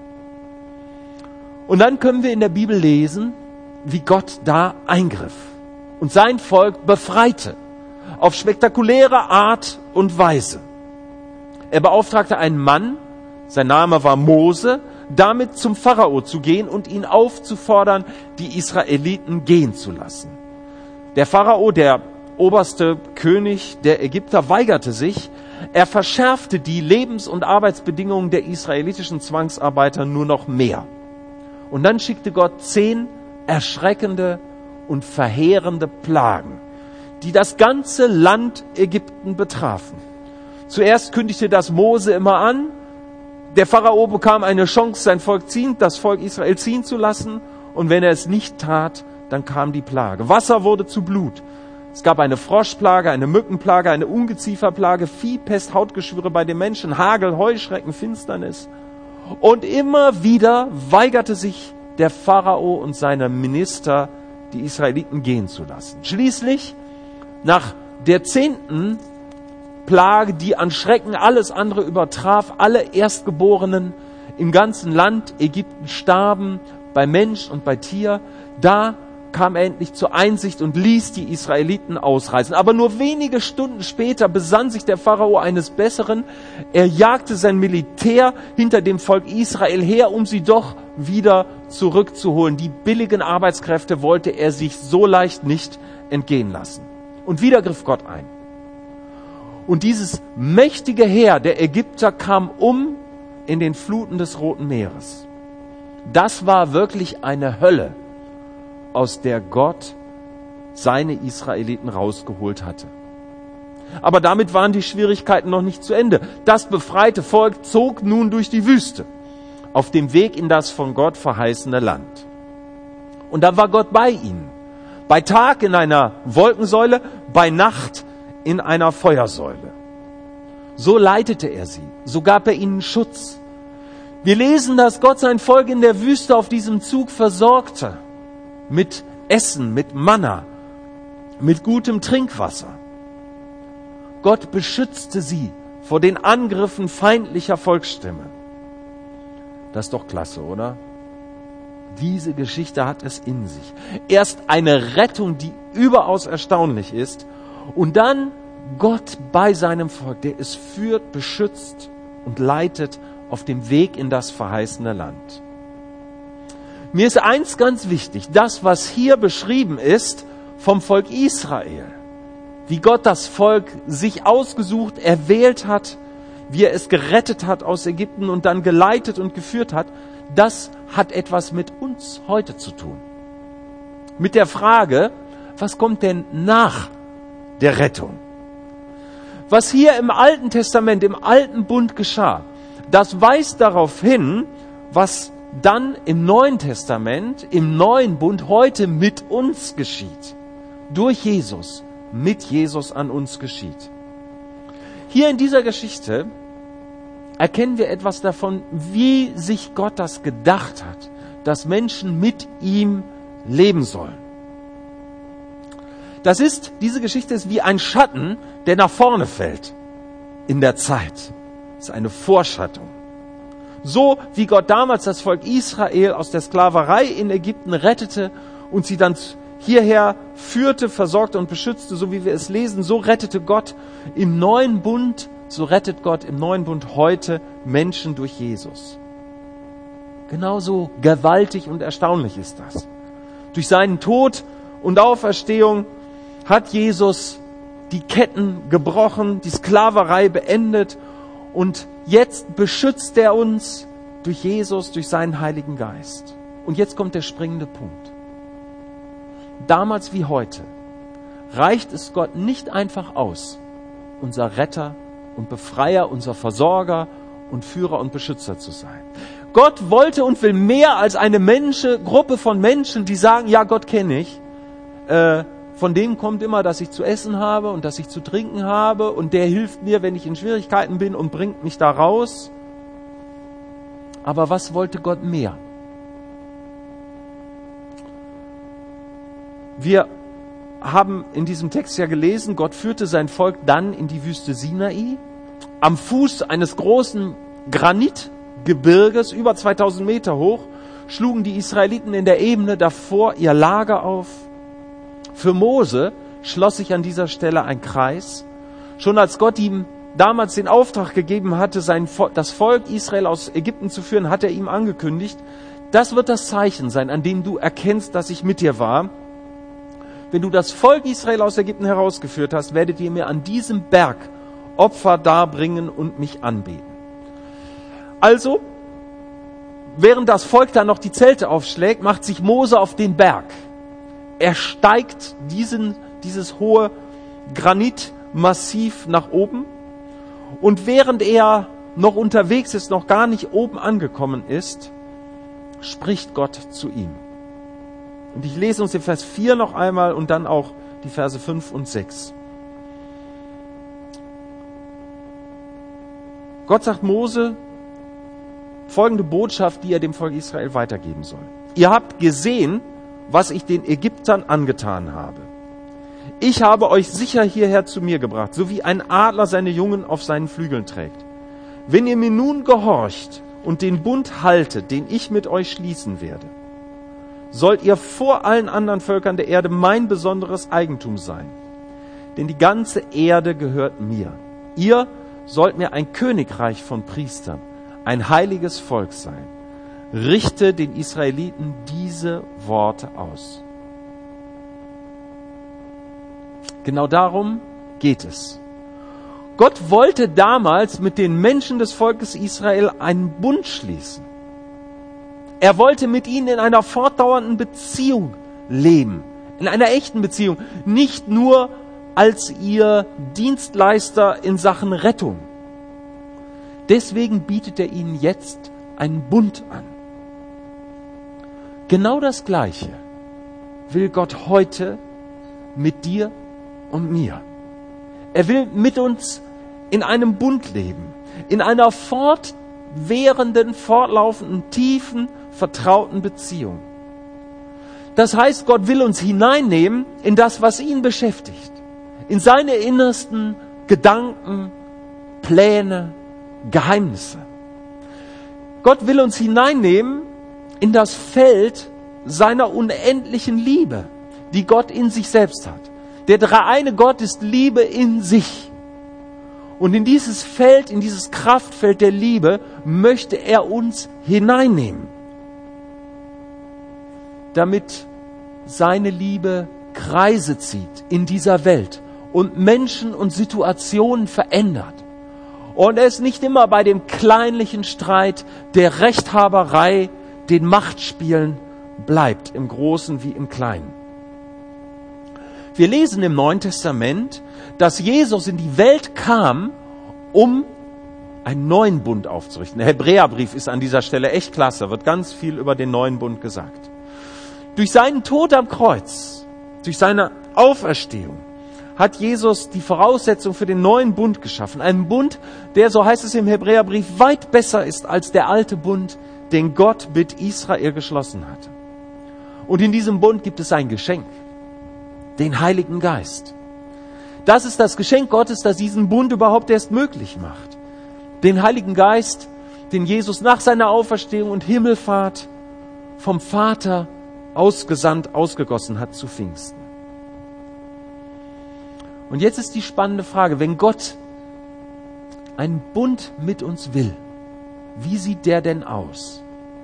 Und dann können wir in der Bibel lesen, wie Gott da eingriff und sein Volk befreite, auf spektakuläre Art und Weise. Er beauftragte einen Mann, sein Name war Mose, damit zum Pharao zu gehen und ihn aufzufordern, die Israeliten gehen zu lassen. Der Pharao, der oberste König der Ägypter, weigerte sich. Er verschärfte die Lebens- und Arbeitsbedingungen der israelitischen Zwangsarbeiter nur noch mehr. Und dann schickte Gott zehn erschreckende und verheerende Plagen, die das ganze Land Ägypten betrafen. Zuerst kündigte das Mose immer an. Der Pharao bekam eine Chance, sein Volk ziehen, das Volk Israel ziehen zu lassen. Und wenn er es nicht tat, dann kam die Plage. Wasser wurde zu Blut. Es gab eine Froschplage, eine Mückenplage, eine Ungezieferplage, Viehpest, Hautgeschwüre bei den Menschen, Hagel, Heuschrecken, Finsternis. Und immer wieder weigerte sich der Pharao und seine Minister, die Israeliten gehen zu lassen. Schließlich, nach der zehnten Plage, die an Schrecken alles andere übertraf, alle Erstgeborenen im ganzen Land Ägypten starben, bei Mensch und bei Tier, da kam er endlich zur Einsicht und ließ die Israeliten ausreisen. Aber nur wenige Stunden später besann sich der Pharao eines Besseren. Er jagte sein Militär hinter dem Volk Israel her, um sie doch wieder zurückzuholen. Die billigen Arbeitskräfte wollte er sich so leicht nicht entgehen lassen. Und wieder griff Gott ein. Und dieses mächtige Heer der Ägypter kam um in den Fluten des Roten Meeres. Das war wirklich eine Hölle, aus der Gott seine Israeliten rausgeholt hatte. Aber damit waren die Schwierigkeiten noch nicht zu Ende. Das befreite Volk zog nun durch die Wüste, auf dem Weg in das von Gott verheißene Land. Und da war Gott bei ihnen. Bei Tag in einer Wolkensäule, bei Nacht in einer Feuersäule. So leitete er sie, so gab er ihnen Schutz. Wir lesen, dass Gott sein Volk in der Wüste auf diesem Zug versorgte. Mit Essen, mit Manna, mit gutem Trinkwasser. Gott beschützte sie vor den Angriffen feindlicher Volksstämme. Das ist doch klasse, oder? Diese Geschichte hat es in sich. Erst eine Rettung, die überaus erstaunlich ist, und dann Gott bei seinem Volk, der es führt, beschützt und leitet auf dem Weg in das verheißene Land. Mir ist eins ganz wichtig, das, was hier beschrieben ist vom Volk Israel, wie Gott das Volk sich ausgesucht, erwählt hat, wie er es gerettet hat aus Ägypten und dann geleitet und geführt hat, das hat etwas mit uns heute zu tun. Mit der Frage, was kommt denn nach der Rettung? Was hier im Alten Testament, im Alten Bund geschah, das weist darauf hin, was dann im Neuen Testament, im Neuen Bund heute mit uns geschieht. Durch Jesus, mit Jesus an uns geschieht. Hier in dieser Geschichte erkennen wir etwas davon, wie sich Gott das gedacht hat, dass Menschen mit ihm leben sollen. Das ist, diese Geschichte ist wie ein Schatten, der nach vorne fällt in der Zeit. Das ist eine Vorschattung. So wie Gott damals das Volk Israel aus der Sklaverei in Ägypten rettete und sie dann hierher führte, versorgte und beschützte, so wie wir es lesen, so rettete Gott im neuen Bund, so rettet Gott im neuen Bund heute Menschen durch Jesus. Genauso gewaltig und erstaunlich ist das. Durch seinen Tod und Auferstehung hat Jesus die Ketten gebrochen, die Sklaverei beendet. Und jetzt beschützt er uns durch Jesus, durch seinen Heiligen Geist. Und jetzt kommt der springende Punkt. Damals wie heute reicht es Gott nicht einfach aus, unser Retter und Befreier, unser Versorger und Führer und Beschützer zu sein. Gott wollte und will mehr als eine Menschen, Gruppe von Menschen, die sagen, ja, Gott kenne ich, äh, von dem kommt immer, dass ich zu essen habe und dass ich zu trinken habe und der hilft mir, wenn ich in Schwierigkeiten bin und bringt mich da raus. Aber was wollte Gott mehr? Wir haben in diesem Text ja gelesen, Gott führte sein Volk dann in die Wüste Sinai, am Fuß eines großen Granitgebirges, über zweitausend Meter hoch, schlugen die Israeliten in der Ebene davor ihr Lager auf. Für Mose schloss sich an dieser Stelle ein Kreis. Schon als Gott ihm damals den Auftrag gegeben hatte, sein, das Volk Israel aus Ägypten zu führen, hat er ihm angekündigt, das wird das Zeichen sein, an dem du erkennst, dass ich mit dir war. Wenn du das Volk Israel aus Ägypten herausgeführt hast, werdet ihr mir an diesem Berg Opfer darbringen und mich anbeten. Also, während das Volk dann noch die Zelte aufschlägt, macht sich Mose auf den Berg. Er steigt diesen, dieses hohe Granitmassiv nach oben. Und während er noch unterwegs ist, noch gar nicht oben angekommen ist, spricht Gott zu ihm. Und ich lese uns den Vers vier noch einmal und dann auch die Verse fünf und sechs. Gott sagt Mose folgende Botschaft, die er dem Volk Israel weitergeben soll. Ihr habt gesehen, was ich den Ägyptern angetan habe. Ich habe euch sicher hierher zu mir gebracht, so wie ein Adler seine Jungen auf seinen Flügeln trägt. Wenn ihr mir nun gehorcht und den Bund haltet, den ich mit euch schließen werde, sollt ihr vor allen anderen Völkern der Erde mein besonderes Eigentum sein. Denn die ganze Erde gehört mir. Ihr sollt mir ein Königreich von Priestern, ein heiliges Volk sein. Richte den Israeliten diese Worte aus. Genau darum geht es. Gott wollte damals mit den Menschen des Volkes Israel einen Bund schließen. Er wollte mit ihnen in einer fortdauernden Beziehung leben, in einer echten Beziehung, nicht nur als ihr Dienstleister in Sachen Rettung. Deswegen bietet er ihnen jetzt einen Bund an. Genau das Gleiche will Gott heute mit dir und mir. Er will mit uns in einem Bund leben, in einer fortwährenden, fortlaufenden, tiefen, vertrauten Beziehung. Das heißt, Gott will uns hineinnehmen in das, was ihn beschäftigt, in seine innersten Gedanken, Pläne, Geheimnisse. Gott will uns hineinnehmen in das Feld seiner unendlichen Liebe, die Gott in sich selbst hat. Der dreieine Gott ist Liebe in sich. Und in dieses Feld, in dieses Kraftfeld der Liebe möchte er uns hineinnehmen, damit seine Liebe Kreise zieht in dieser Welt und Menschen und Situationen verändert. Und es nicht immer bei dem kleinlichen Streit, der Rechthaberei, den Machtspielen bleibt, im Großen wie im Kleinen. Wir lesen im Neuen Testament, dass Jesus in die Welt kam, um einen neuen Bund aufzurichten. Der Hebräerbrief ist an dieser Stelle echt klasse, da wird ganz viel über den neuen Bund gesagt. Durch seinen Tod am Kreuz, durch seine Auferstehung, hat Jesus die Voraussetzung für den neuen Bund geschaffen. Einen Bund, der, so heißt es im Hebräerbrief, weit besser ist als der alte Bund, den Gott mit Israel geschlossen hatte. Und in diesem Bund gibt es ein Geschenk, den Heiligen Geist. Das ist das Geschenk Gottes, das diesen Bund überhaupt erst möglich macht. Den Heiligen Geist, den Jesus nach seiner Auferstehung und Himmelfahrt vom Vater ausgesandt, ausgegossen hat zu Pfingsten. Und jetzt ist die spannende Frage, wenn Gott einen Bund mit uns will, wie sieht der denn aus?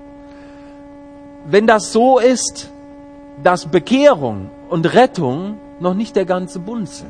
Wenn das so ist, dass Bekehrung und Rettung noch nicht der ganze Bund sind.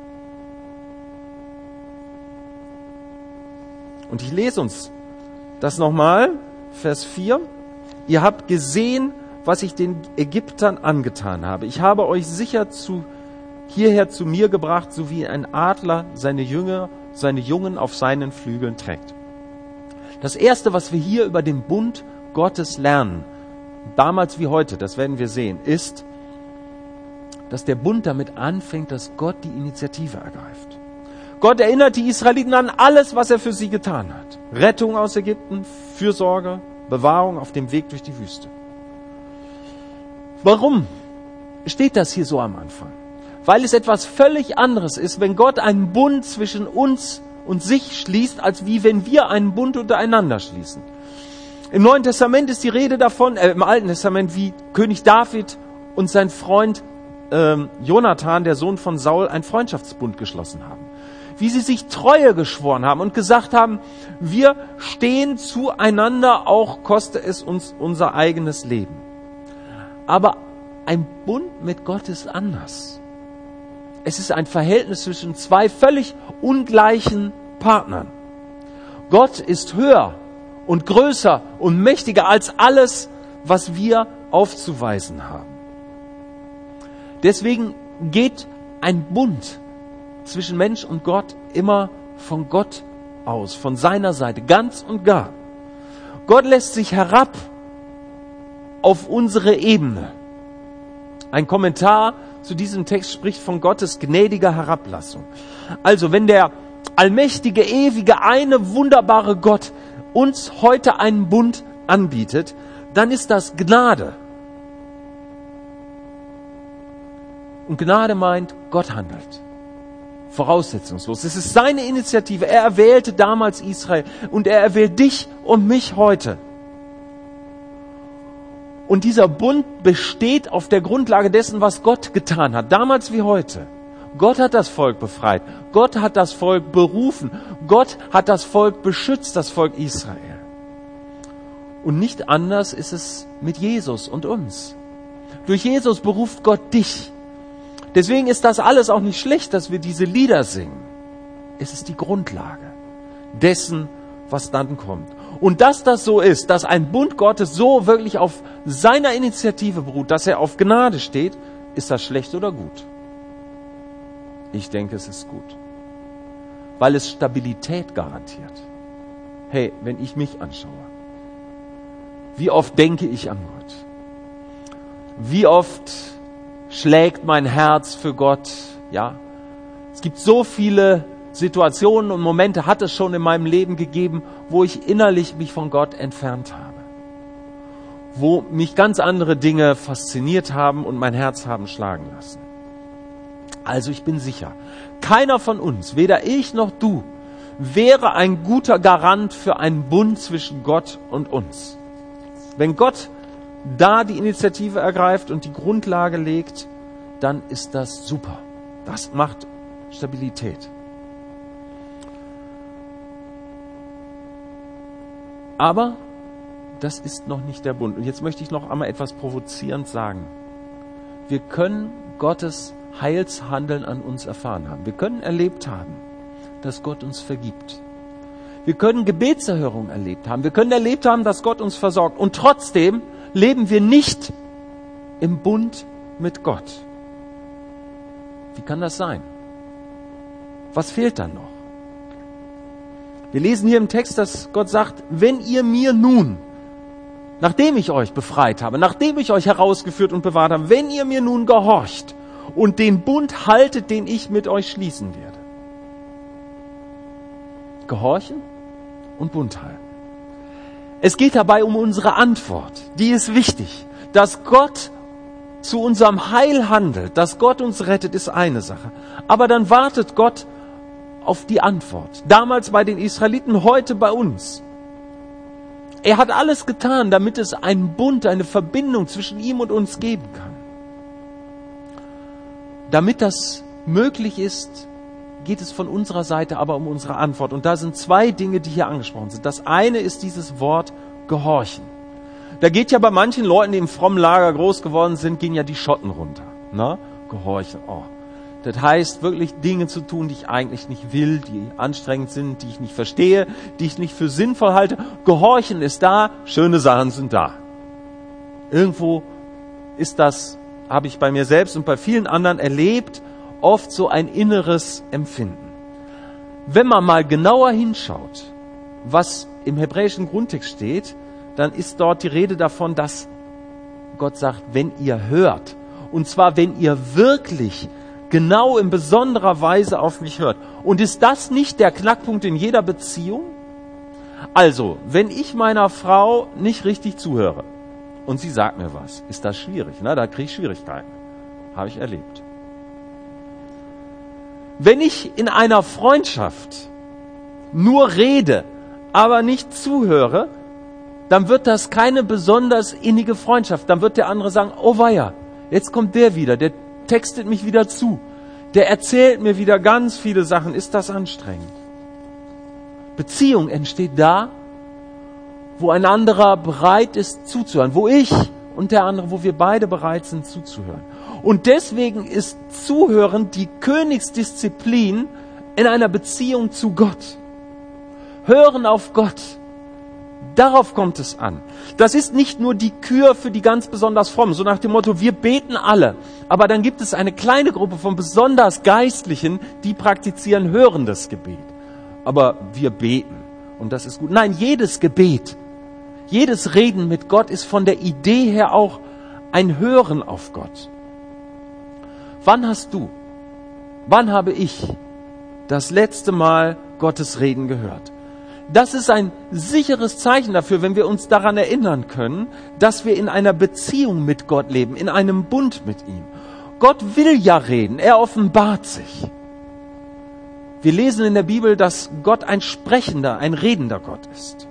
Und ich lese uns das nochmal, Vers vier. Ihr habt gesehen, was ich den Ägyptern angetan habe. Ich habe euch sicher zu, hierher zu mir gebracht, so wie ein Adler seine Jünger, seine Jungen auf seinen Flügeln trägt. Das Erste, was wir hier über den Bund Gottes lernen, damals wie heute, das werden wir sehen, ist, dass der Bund damit anfängt, dass Gott die Initiative ergreift. Gott erinnert die Israeliten an alles, was er für sie getan hat. Rettung aus Ägypten, Fürsorge, Bewahrung auf dem Weg durch die Wüste. Warum steht das hier so am Anfang? Weil es etwas völlig anderes ist, wenn Gott einen Bund zwischen uns und sich schließt, als wie wenn wir einen Bund untereinander schließen. Im Neuen Testament ist die Rede davon, äh, im Alten Testament, wie König David und sein Freund ähm, Jonathan, der Sohn von Saul, einen Freundschaftsbund geschlossen haben. Wie sie sich Treue geschworen haben und gesagt haben, wir stehen zueinander, auch koste es uns unser eigenes Leben. Aber ein Bund mit Gott ist anders. Es ist ein Verhältnis zwischen zwei völlig ungleichen Partnern. Gott ist höher und größer und mächtiger als alles, was wir aufzuweisen haben. Deswegen geht ein Bund zwischen Mensch und Gott immer von Gott aus, von seiner Seite, ganz und gar. Gott lässt sich herab auf unsere Ebene. Ein Kommentar zu diesem Text spricht von Gottes gnädiger Herablassung. Also, wenn der allmächtige, ewige, eine wunderbare Gott uns heute einen Bund anbietet, dann ist das Gnade. Und Gnade meint, Gott handelt. Voraussetzungslos. Es ist seine Initiative. Er erwählte damals Israel und er erwählt dich und mich heute. Und dieser Bund besteht auf der Grundlage dessen, was Gott getan hat, damals wie heute. Gott hat das Volk befreit. Gott hat das Volk berufen. Gott hat das Volk beschützt, das Volk Israel. Und nicht anders ist es mit Jesus und uns. Durch Jesus beruft Gott dich. Deswegen ist das alles auch nicht schlecht, dass wir diese Lieder singen. Es ist die Grundlage dessen, was dann kommt. Und dass das so ist, dass ein Bund Gottes so wirklich auf seiner Initiative beruht, dass er auf Gnade steht, ist das schlecht oder gut? Ich denke, es ist gut. Weil es Stabilität garantiert. Hey, wenn ich mich anschaue, wie oft denke ich an Gott? Wie oft schlägt mein Herz für Gott? Ja, es gibt so viele Situationen und Momente, hat es schon in meinem Leben gegeben, wo ich innerlich mich von Gott entfernt habe. Wo mich ganz andere Dinge fasziniert haben und mein Herz haben schlagen lassen. Also ich bin sicher, keiner von uns, weder ich noch du, wäre ein guter Garant für einen Bund zwischen Gott und uns. Wenn Gott da die Initiative ergreift und die Grundlage legt, dann ist das super. Das macht Stabilität. Aber das ist noch nicht der Bund. Und jetzt möchte ich noch einmal etwas provozierend sagen. Wir können Gottes Heilshandeln an uns erfahren haben. Wir können erlebt haben, dass Gott uns vergibt. Wir können Gebetserhörung erlebt haben. Wir können erlebt haben, dass Gott uns versorgt. Und trotzdem leben wir nicht im Bund mit Gott. Wie kann das sein? Was fehlt dann noch? Wir lesen hier im Text, dass Gott sagt, wenn ihr mir nun, nachdem ich euch befreit habe, nachdem ich euch herausgeführt und bewahrt habe, wenn ihr mir nun gehorcht und den Bund haltet, den ich mit euch schließen werde. Gehorchen und Bund halten. Es geht dabei um unsere Antwort. Die ist wichtig. Dass Gott zu unserem Heil handelt, dass Gott uns rettet, ist eine Sache. Aber dann wartet Gott auf die Antwort. Damals bei den Israeliten, heute bei uns. Er hat alles getan, damit es einen Bund, eine Verbindung zwischen ihm und uns geben kann. Damit das möglich ist, geht es von unserer Seite aber um unsere Antwort. Und da sind zwei Dinge, die hier angesprochen sind. Das eine ist dieses Wort Gehorchen. Da geht ja bei manchen Leuten, die im frommen Lager groß geworden sind, gehen ja die Schotten runter. Na? Gehorchen. Oh. Das heißt, wirklich Dinge zu tun, die ich eigentlich nicht will, die anstrengend sind, die ich nicht verstehe, die ich nicht für sinnvoll halte. Gehorchen ist da, schöne Sachen sind da. Irgendwo ist das, habe ich bei mir selbst und bei vielen anderen erlebt, oft so ein inneres Empfinden. Wenn man mal genauer hinschaut, was im hebräischen Grundtext steht, dann ist dort die Rede davon, dass Gott sagt, wenn ihr hört, und zwar wenn ihr wirklich genau in besonderer Weise auf mich hört. Und ist das nicht der Knackpunkt in jeder Beziehung? Also, wenn ich meiner Frau nicht richtig zuhöre und sie sagt mir was, ist das schwierig, ne? Da kriege ich Schwierigkeiten. Habe ich erlebt. Wenn ich in einer Freundschaft nur rede, aber nicht zuhöre, dann wird das keine besonders innige Freundschaft. Dann wird der andere sagen, oh weia, jetzt kommt der wieder, der textet mich wieder zu. Der erzählt mir wieder ganz viele Sachen. Ist das anstrengend? Beziehung entsteht da, wo ein anderer bereit ist zuzuhören. Wo ich und der andere, wo wir beide bereit sind zuzuhören. Und deswegen ist Zuhören die Königsdisziplin in einer Beziehung zu Gott. Hören auf Gott. Darauf kommt es an. Das ist nicht nur die Kür für die ganz besonders Frommen, so nach dem Motto, wir beten alle. Aber dann gibt es eine kleine Gruppe von besonders Geistlichen, die praktizieren hörendes Gebet. Aber wir beten und das ist gut. Nein, jedes Gebet, jedes Reden mit Gott ist von der Idee her auch ein Hören auf Gott. Wann hast du, wann habe ich das letzte Mal Gottes Reden gehört? Das ist ein sicheres Zeichen dafür, wenn wir uns daran erinnern können, dass wir in einer Beziehung mit Gott leben, in einem Bund mit ihm. Gott will ja reden, er offenbart sich. Wir lesen in der Bibel, dass Gott ein sprechender, ein redender Gott ist.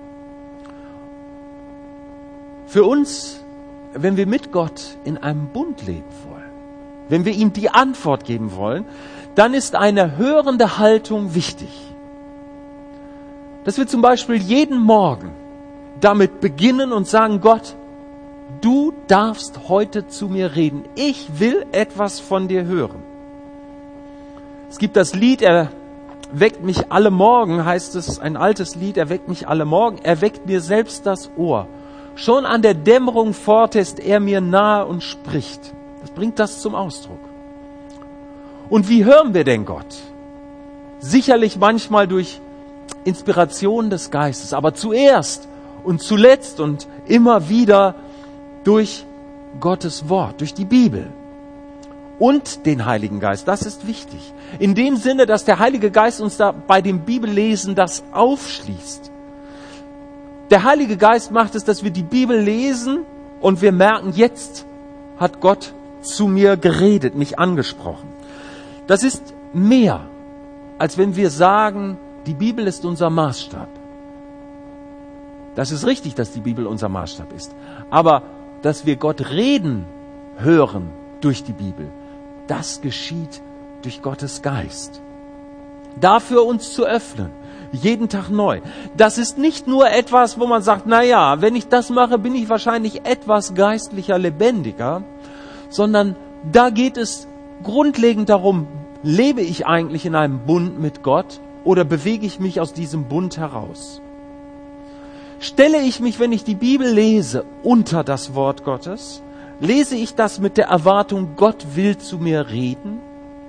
Für uns, wenn wir mit Gott in einem Bund leben wollen, wenn wir ihm die Antwort geben wollen, dann ist eine hörende Haltung wichtig. Dass wir zum Beispiel jeden Morgen damit beginnen und sagen, Gott, du darfst heute zu mir reden. Ich will etwas von dir hören. Es gibt das Lied, er weckt mich alle Morgen, heißt es, ein altes Lied, er weckt mich alle Morgen, er weckt mir selbst das Ohr. Schon an der Dämmerung fort ist er mir nahe und spricht. Das bringt das zum Ausdruck. Und wie hören wir denn Gott? Sicherlich manchmal durch Inspiration des Geistes, aber zuerst und zuletzt und immer wieder durch Gottes Wort, durch die Bibel und den Heiligen Geist. Das ist wichtig. In dem Sinne, dass der Heilige Geist uns da bei dem Bibellesen das aufschließt. Der Heilige Geist macht es, dass wir die Bibel lesen und wir merken, jetzt hat Gott zu mir geredet, mich angesprochen. Das ist mehr, als wenn wir sagen, die Bibel ist unser Maßstab. Das ist richtig, dass die Bibel unser Maßstab ist. Aber dass wir Gott reden hören durch die Bibel, das geschieht durch Gottes Geist. Dafür uns zu öffnen, jeden Tag neu. Das ist nicht nur etwas, wo man sagt, na ja, wenn ich das mache, bin ich wahrscheinlich etwas geistlicher, lebendiger, sondern da geht es grundlegend darum, lebe ich eigentlich in einem Bund mit Gott oder bewege ich mich aus diesem Bund heraus? Stelle ich mich, wenn ich die Bibel lese, unter das Wort Gottes? Lese ich das mit der Erwartung, Gott will zu mir reden?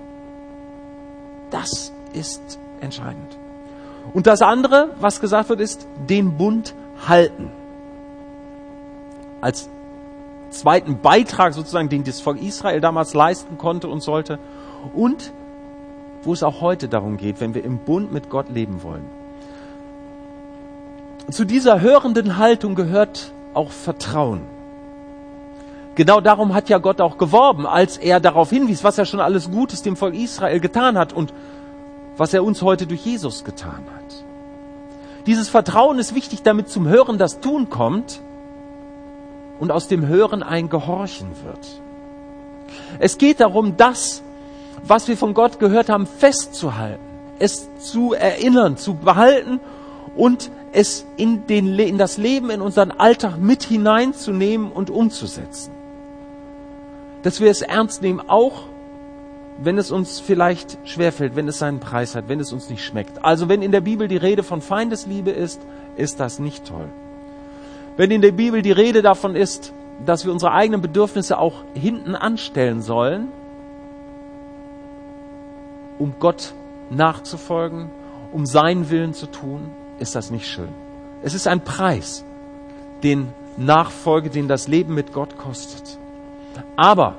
Das ist entscheidend. Und das andere, was gesagt wird, ist, den Bund halten. Als zweiten Beitrag sozusagen, den das Volk Israel damals leisten konnte und sollte. Und wo es auch heute darum geht, wenn wir im Bund mit Gott leben wollen. Zu dieser hörenden Haltung gehört auch Vertrauen. Genau darum hat ja Gott auch geworben, als er darauf hinwies, was er schon alles Gutes dem Volk Israel getan hat und was er uns heute durch Jesus getan hat. Dieses Vertrauen ist wichtig, damit zum Hören das Tun kommt und aus dem Hören ein Gehorchen wird. Es geht darum, das, was wir von Gott gehört haben, festzuhalten, es zu erinnern, zu behalten und es in, den, in das Leben, in unseren Alltag mit hineinzunehmen und umzusetzen. Dass wir es ernst nehmen, auch wenn es uns vielleicht schwerfällt, wenn es seinen Preis hat, wenn es uns nicht schmeckt. Also wenn in der Bibel die Rede von Feindesliebe ist, ist das nicht toll. Wenn in der Bibel die Rede davon ist, dass wir unsere eigenen Bedürfnisse auch hinten anstellen sollen, um Gott nachzufolgen, um seinen Willen zu tun, ist das nicht schön. Es ist ein Preis, den Nachfolge, den das Leben mit Gott kostet. Aber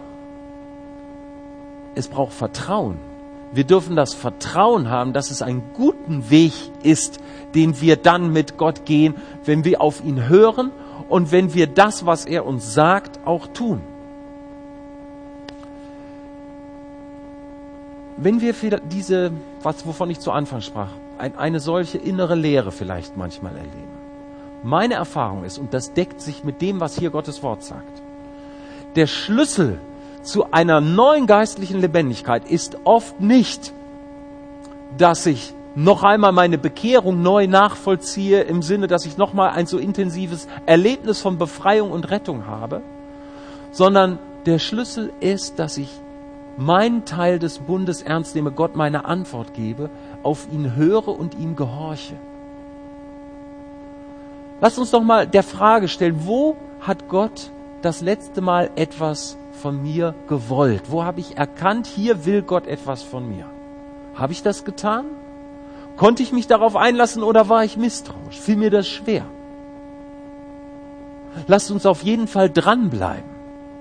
es braucht Vertrauen. Wir dürfen das Vertrauen haben, dass es einen guten Weg ist, den wir dann mit Gott gehen, wenn wir auf ihn hören und wenn wir das, was er uns sagt, auch tun. wenn wir für diese, was, wovon ich zu Anfang sprach, ein, eine solche innere Leere vielleicht manchmal erleben. Meine Erfahrung ist, und das deckt sich mit dem, was hier Gottes Wort sagt, der Schlüssel zu einer neuen geistlichen Lebendigkeit ist oft nicht, dass ich noch einmal meine Bekehrung neu nachvollziehe, im Sinne, dass ich noch mal ein so intensives Erlebnis von Befreiung und Rettung habe, sondern der Schlüssel ist, dass ich meinen Teil des Bundes ernst nehme, Gott meine Antwort gebe, auf ihn höre und ihm gehorche. Lasst uns doch mal der Frage stellen, wo hat Gott das letzte Mal etwas von mir gewollt? Wo habe ich erkannt, hier will Gott etwas von mir? Habe ich das getan? Konnte ich mich darauf einlassen oder war ich misstrauisch? Fiel mir das schwer? Lasst uns auf jeden Fall dranbleiben.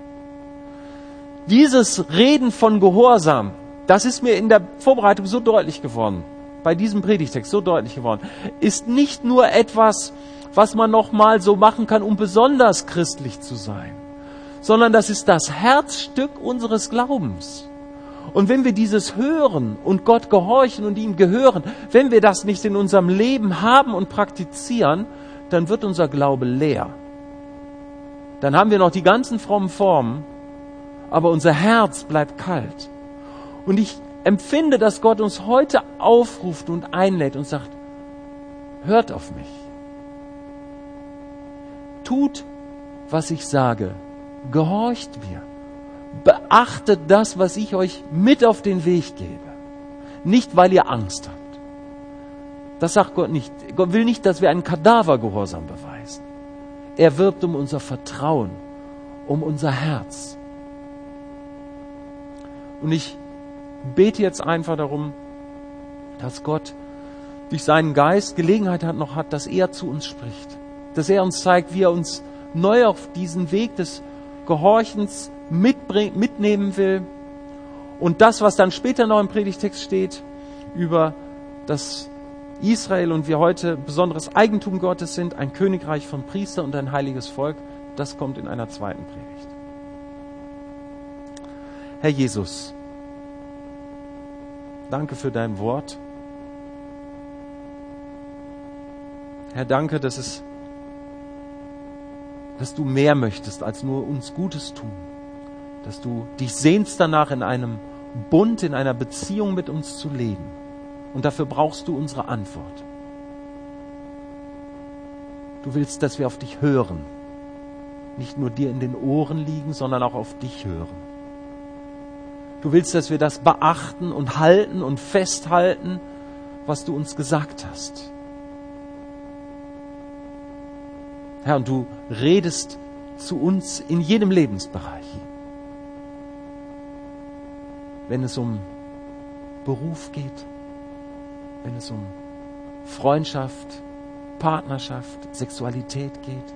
Dieses Reden von Gehorsam, das ist mir in der Vorbereitung so deutlich geworden, bei diesem Predigtext so deutlich geworden, ist nicht nur etwas, was man noch mal so machen kann, um besonders christlich zu sein, sondern das ist das Herzstück unseres Glaubens. Und wenn wir dieses hören und Gott gehorchen und ihm gehören, wenn wir das nicht in unserem Leben haben und praktizieren, dann wird unser Glaube leer. Dann haben wir noch die ganzen frommen Formen, aber unser Herz bleibt kalt. Und ich empfinde, dass Gott uns heute aufruft und einlädt und sagt, hört auf mich. Tut, was ich sage. Gehorcht mir. Beachtet das, was ich euch mit auf den Weg gebe. Nicht, weil ihr Angst habt. Das sagt Gott nicht. Gott will nicht, dass wir einen Kadavergehorsam beweisen. Er wirbt um unser Vertrauen, um unser Herz. Und ich bete jetzt einfach darum, dass Gott durch seinen Geist Gelegenheit hat, noch hat, dass er zu uns spricht. Dass er uns zeigt, wie er uns neu auf diesen Weg des Gehorchens mitnehmen will. Und das, was dann später noch im Predigtext steht, über das Israel und wir heute besonderes Eigentum Gottes sind, ein Königreich von Priestern und ein heiliges Volk, das kommt in einer zweiten Predigt. Herr Jesus, danke für dein Wort. Herr, danke, dass es dass du mehr möchtest, als nur uns Gutes tun. Dass du dich sehnst danach, in einem Bund, in einer Beziehung mit uns zu leben. Und dafür brauchst du unsere Antwort. Du willst, dass wir auf dich hören. Nicht nur dir in den Ohren liegen, sondern auch auf dich hören. Du willst, dass wir das beachten und halten und festhalten, was du uns gesagt hast. Herr, und du redest zu uns in jedem Lebensbereich. Wenn es um Beruf geht, wenn es um Freundschaft, Partnerschaft, Sexualität geht,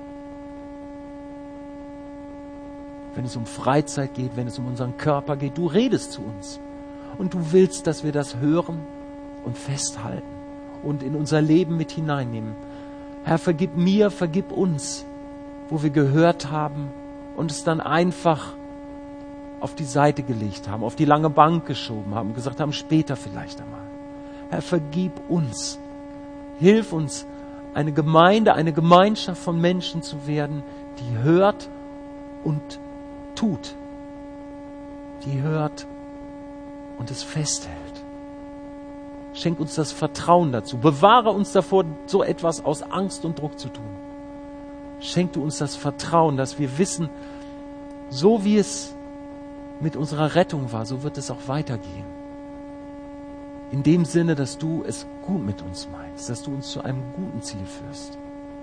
wenn es um Freizeit geht, wenn es um unseren Körper geht, du redest zu uns. Und du willst, dass wir das hören und festhalten und in unser Leben mit hineinnehmen. Herr, vergib mir, vergib uns, wo wir gehört haben und es dann einfach auf die Seite gelegt haben, auf die lange Bank geschoben haben, gesagt haben, später vielleicht einmal. Herr, vergib uns. Hilf uns, eine Gemeinde, eine Gemeinschaft von Menschen zu werden, die hört und tut. Die hört und es festhält. Schenk uns das Vertrauen dazu. Bewahre uns davor, so etwas aus Angst und Druck zu tun. Schenk du uns das Vertrauen, dass wir wissen, so wie es mit unserer Rettung war, so wird es auch weitergehen. In dem Sinne, dass du es gut mit uns meinst, dass du uns zu einem guten Ziel führst.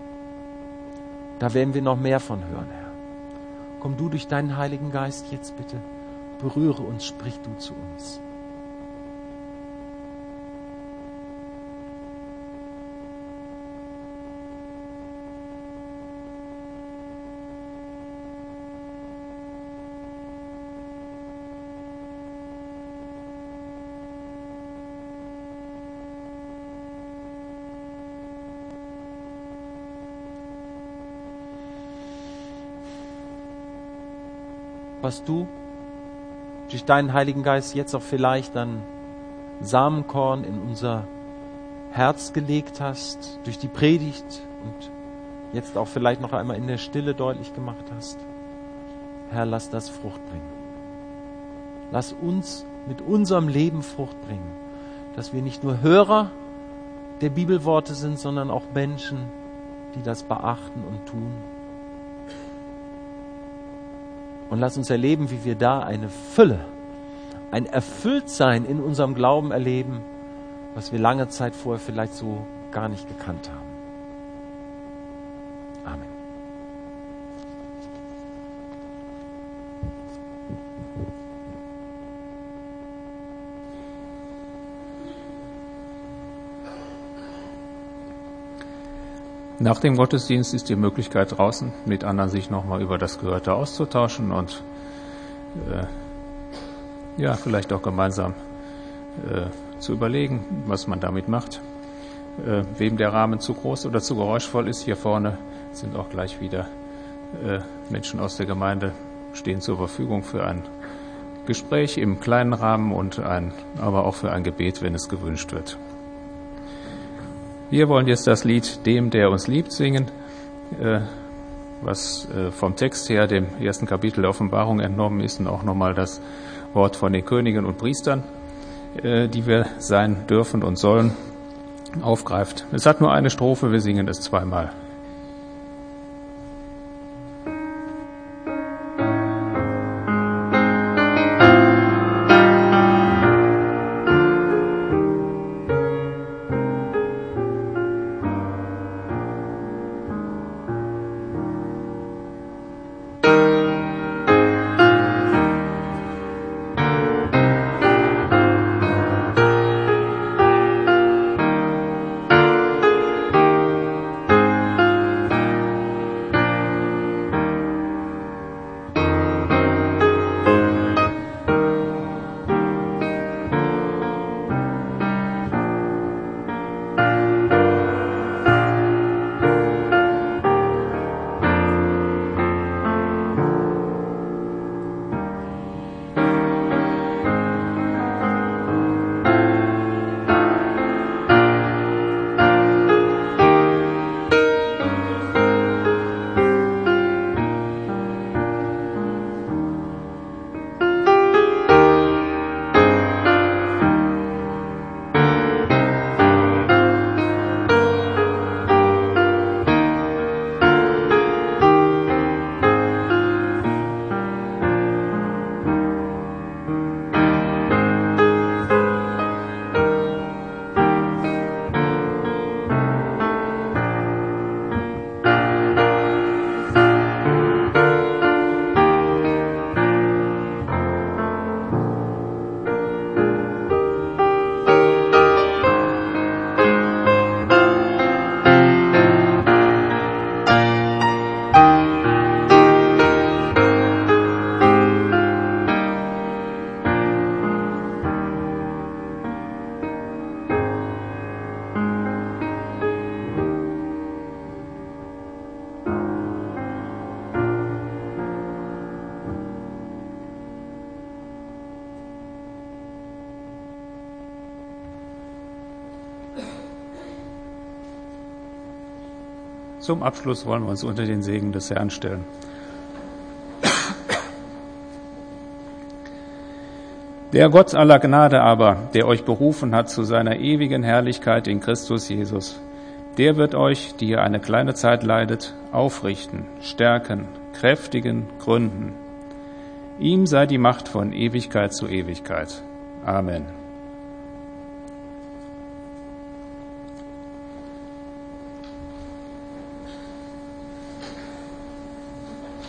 Da werden wir noch mehr von hören, Herr. Komm du durch deinen Heiligen Geist jetzt bitte, berühre uns, sprich du zu uns. Was du durch deinen Heiligen Geist jetzt auch vielleicht an Samenkorn in unser Herz gelegt hast, durch die Predigt und jetzt auch vielleicht noch einmal in der Stille deutlich gemacht hast. Herr, lass das Frucht bringen. Lass uns mit unserem Leben Frucht bringen, dass wir nicht nur Hörer der Bibelworte sind, sondern auch Menschen, die das beachten und tun. Und lass uns erleben, wie wir da eine Fülle, ein Erfülltsein in unserem Glauben erleben, was wir lange Zeit vorher vielleicht so gar nicht gekannt haben. Amen. Nach dem Gottesdienst ist die Möglichkeit draußen, mit anderen sich nochmal über das Gehörte auszutauschen und äh, ja, vielleicht auch gemeinsam äh, zu überlegen, was man damit macht. Äh, wem der Rahmen zu groß oder zu geräuschvoll ist, hier vorne sind auch gleich wieder äh, Menschen aus der Gemeinde, stehen zur Verfügung für ein Gespräch im kleinen Rahmen und ein, aber auch für ein Gebet, wenn es gewünscht wird. Wir wollen jetzt das Lied Dem, der uns liebt, singen, äh, was äh, vom Text her dem ersten Kapitel der Offenbarung entnommen ist und auch nochmal das Wort von den Königen und Priestern, äh, die wir sein dürfen und sollen, aufgreift. Es hat nur eine Strophe, wir singen es zweimal. Zum Abschluss wollen wir uns unter den Segen des Herrn stellen. Der Gott aller Gnade aber, der euch berufen hat zu seiner ewigen Herrlichkeit in Christus Jesus, der wird euch, die ihr eine kleine Zeit leidet, aufrichten, stärken, kräftigen, gründen. Ihm sei die Macht von Ewigkeit zu Ewigkeit. Amen.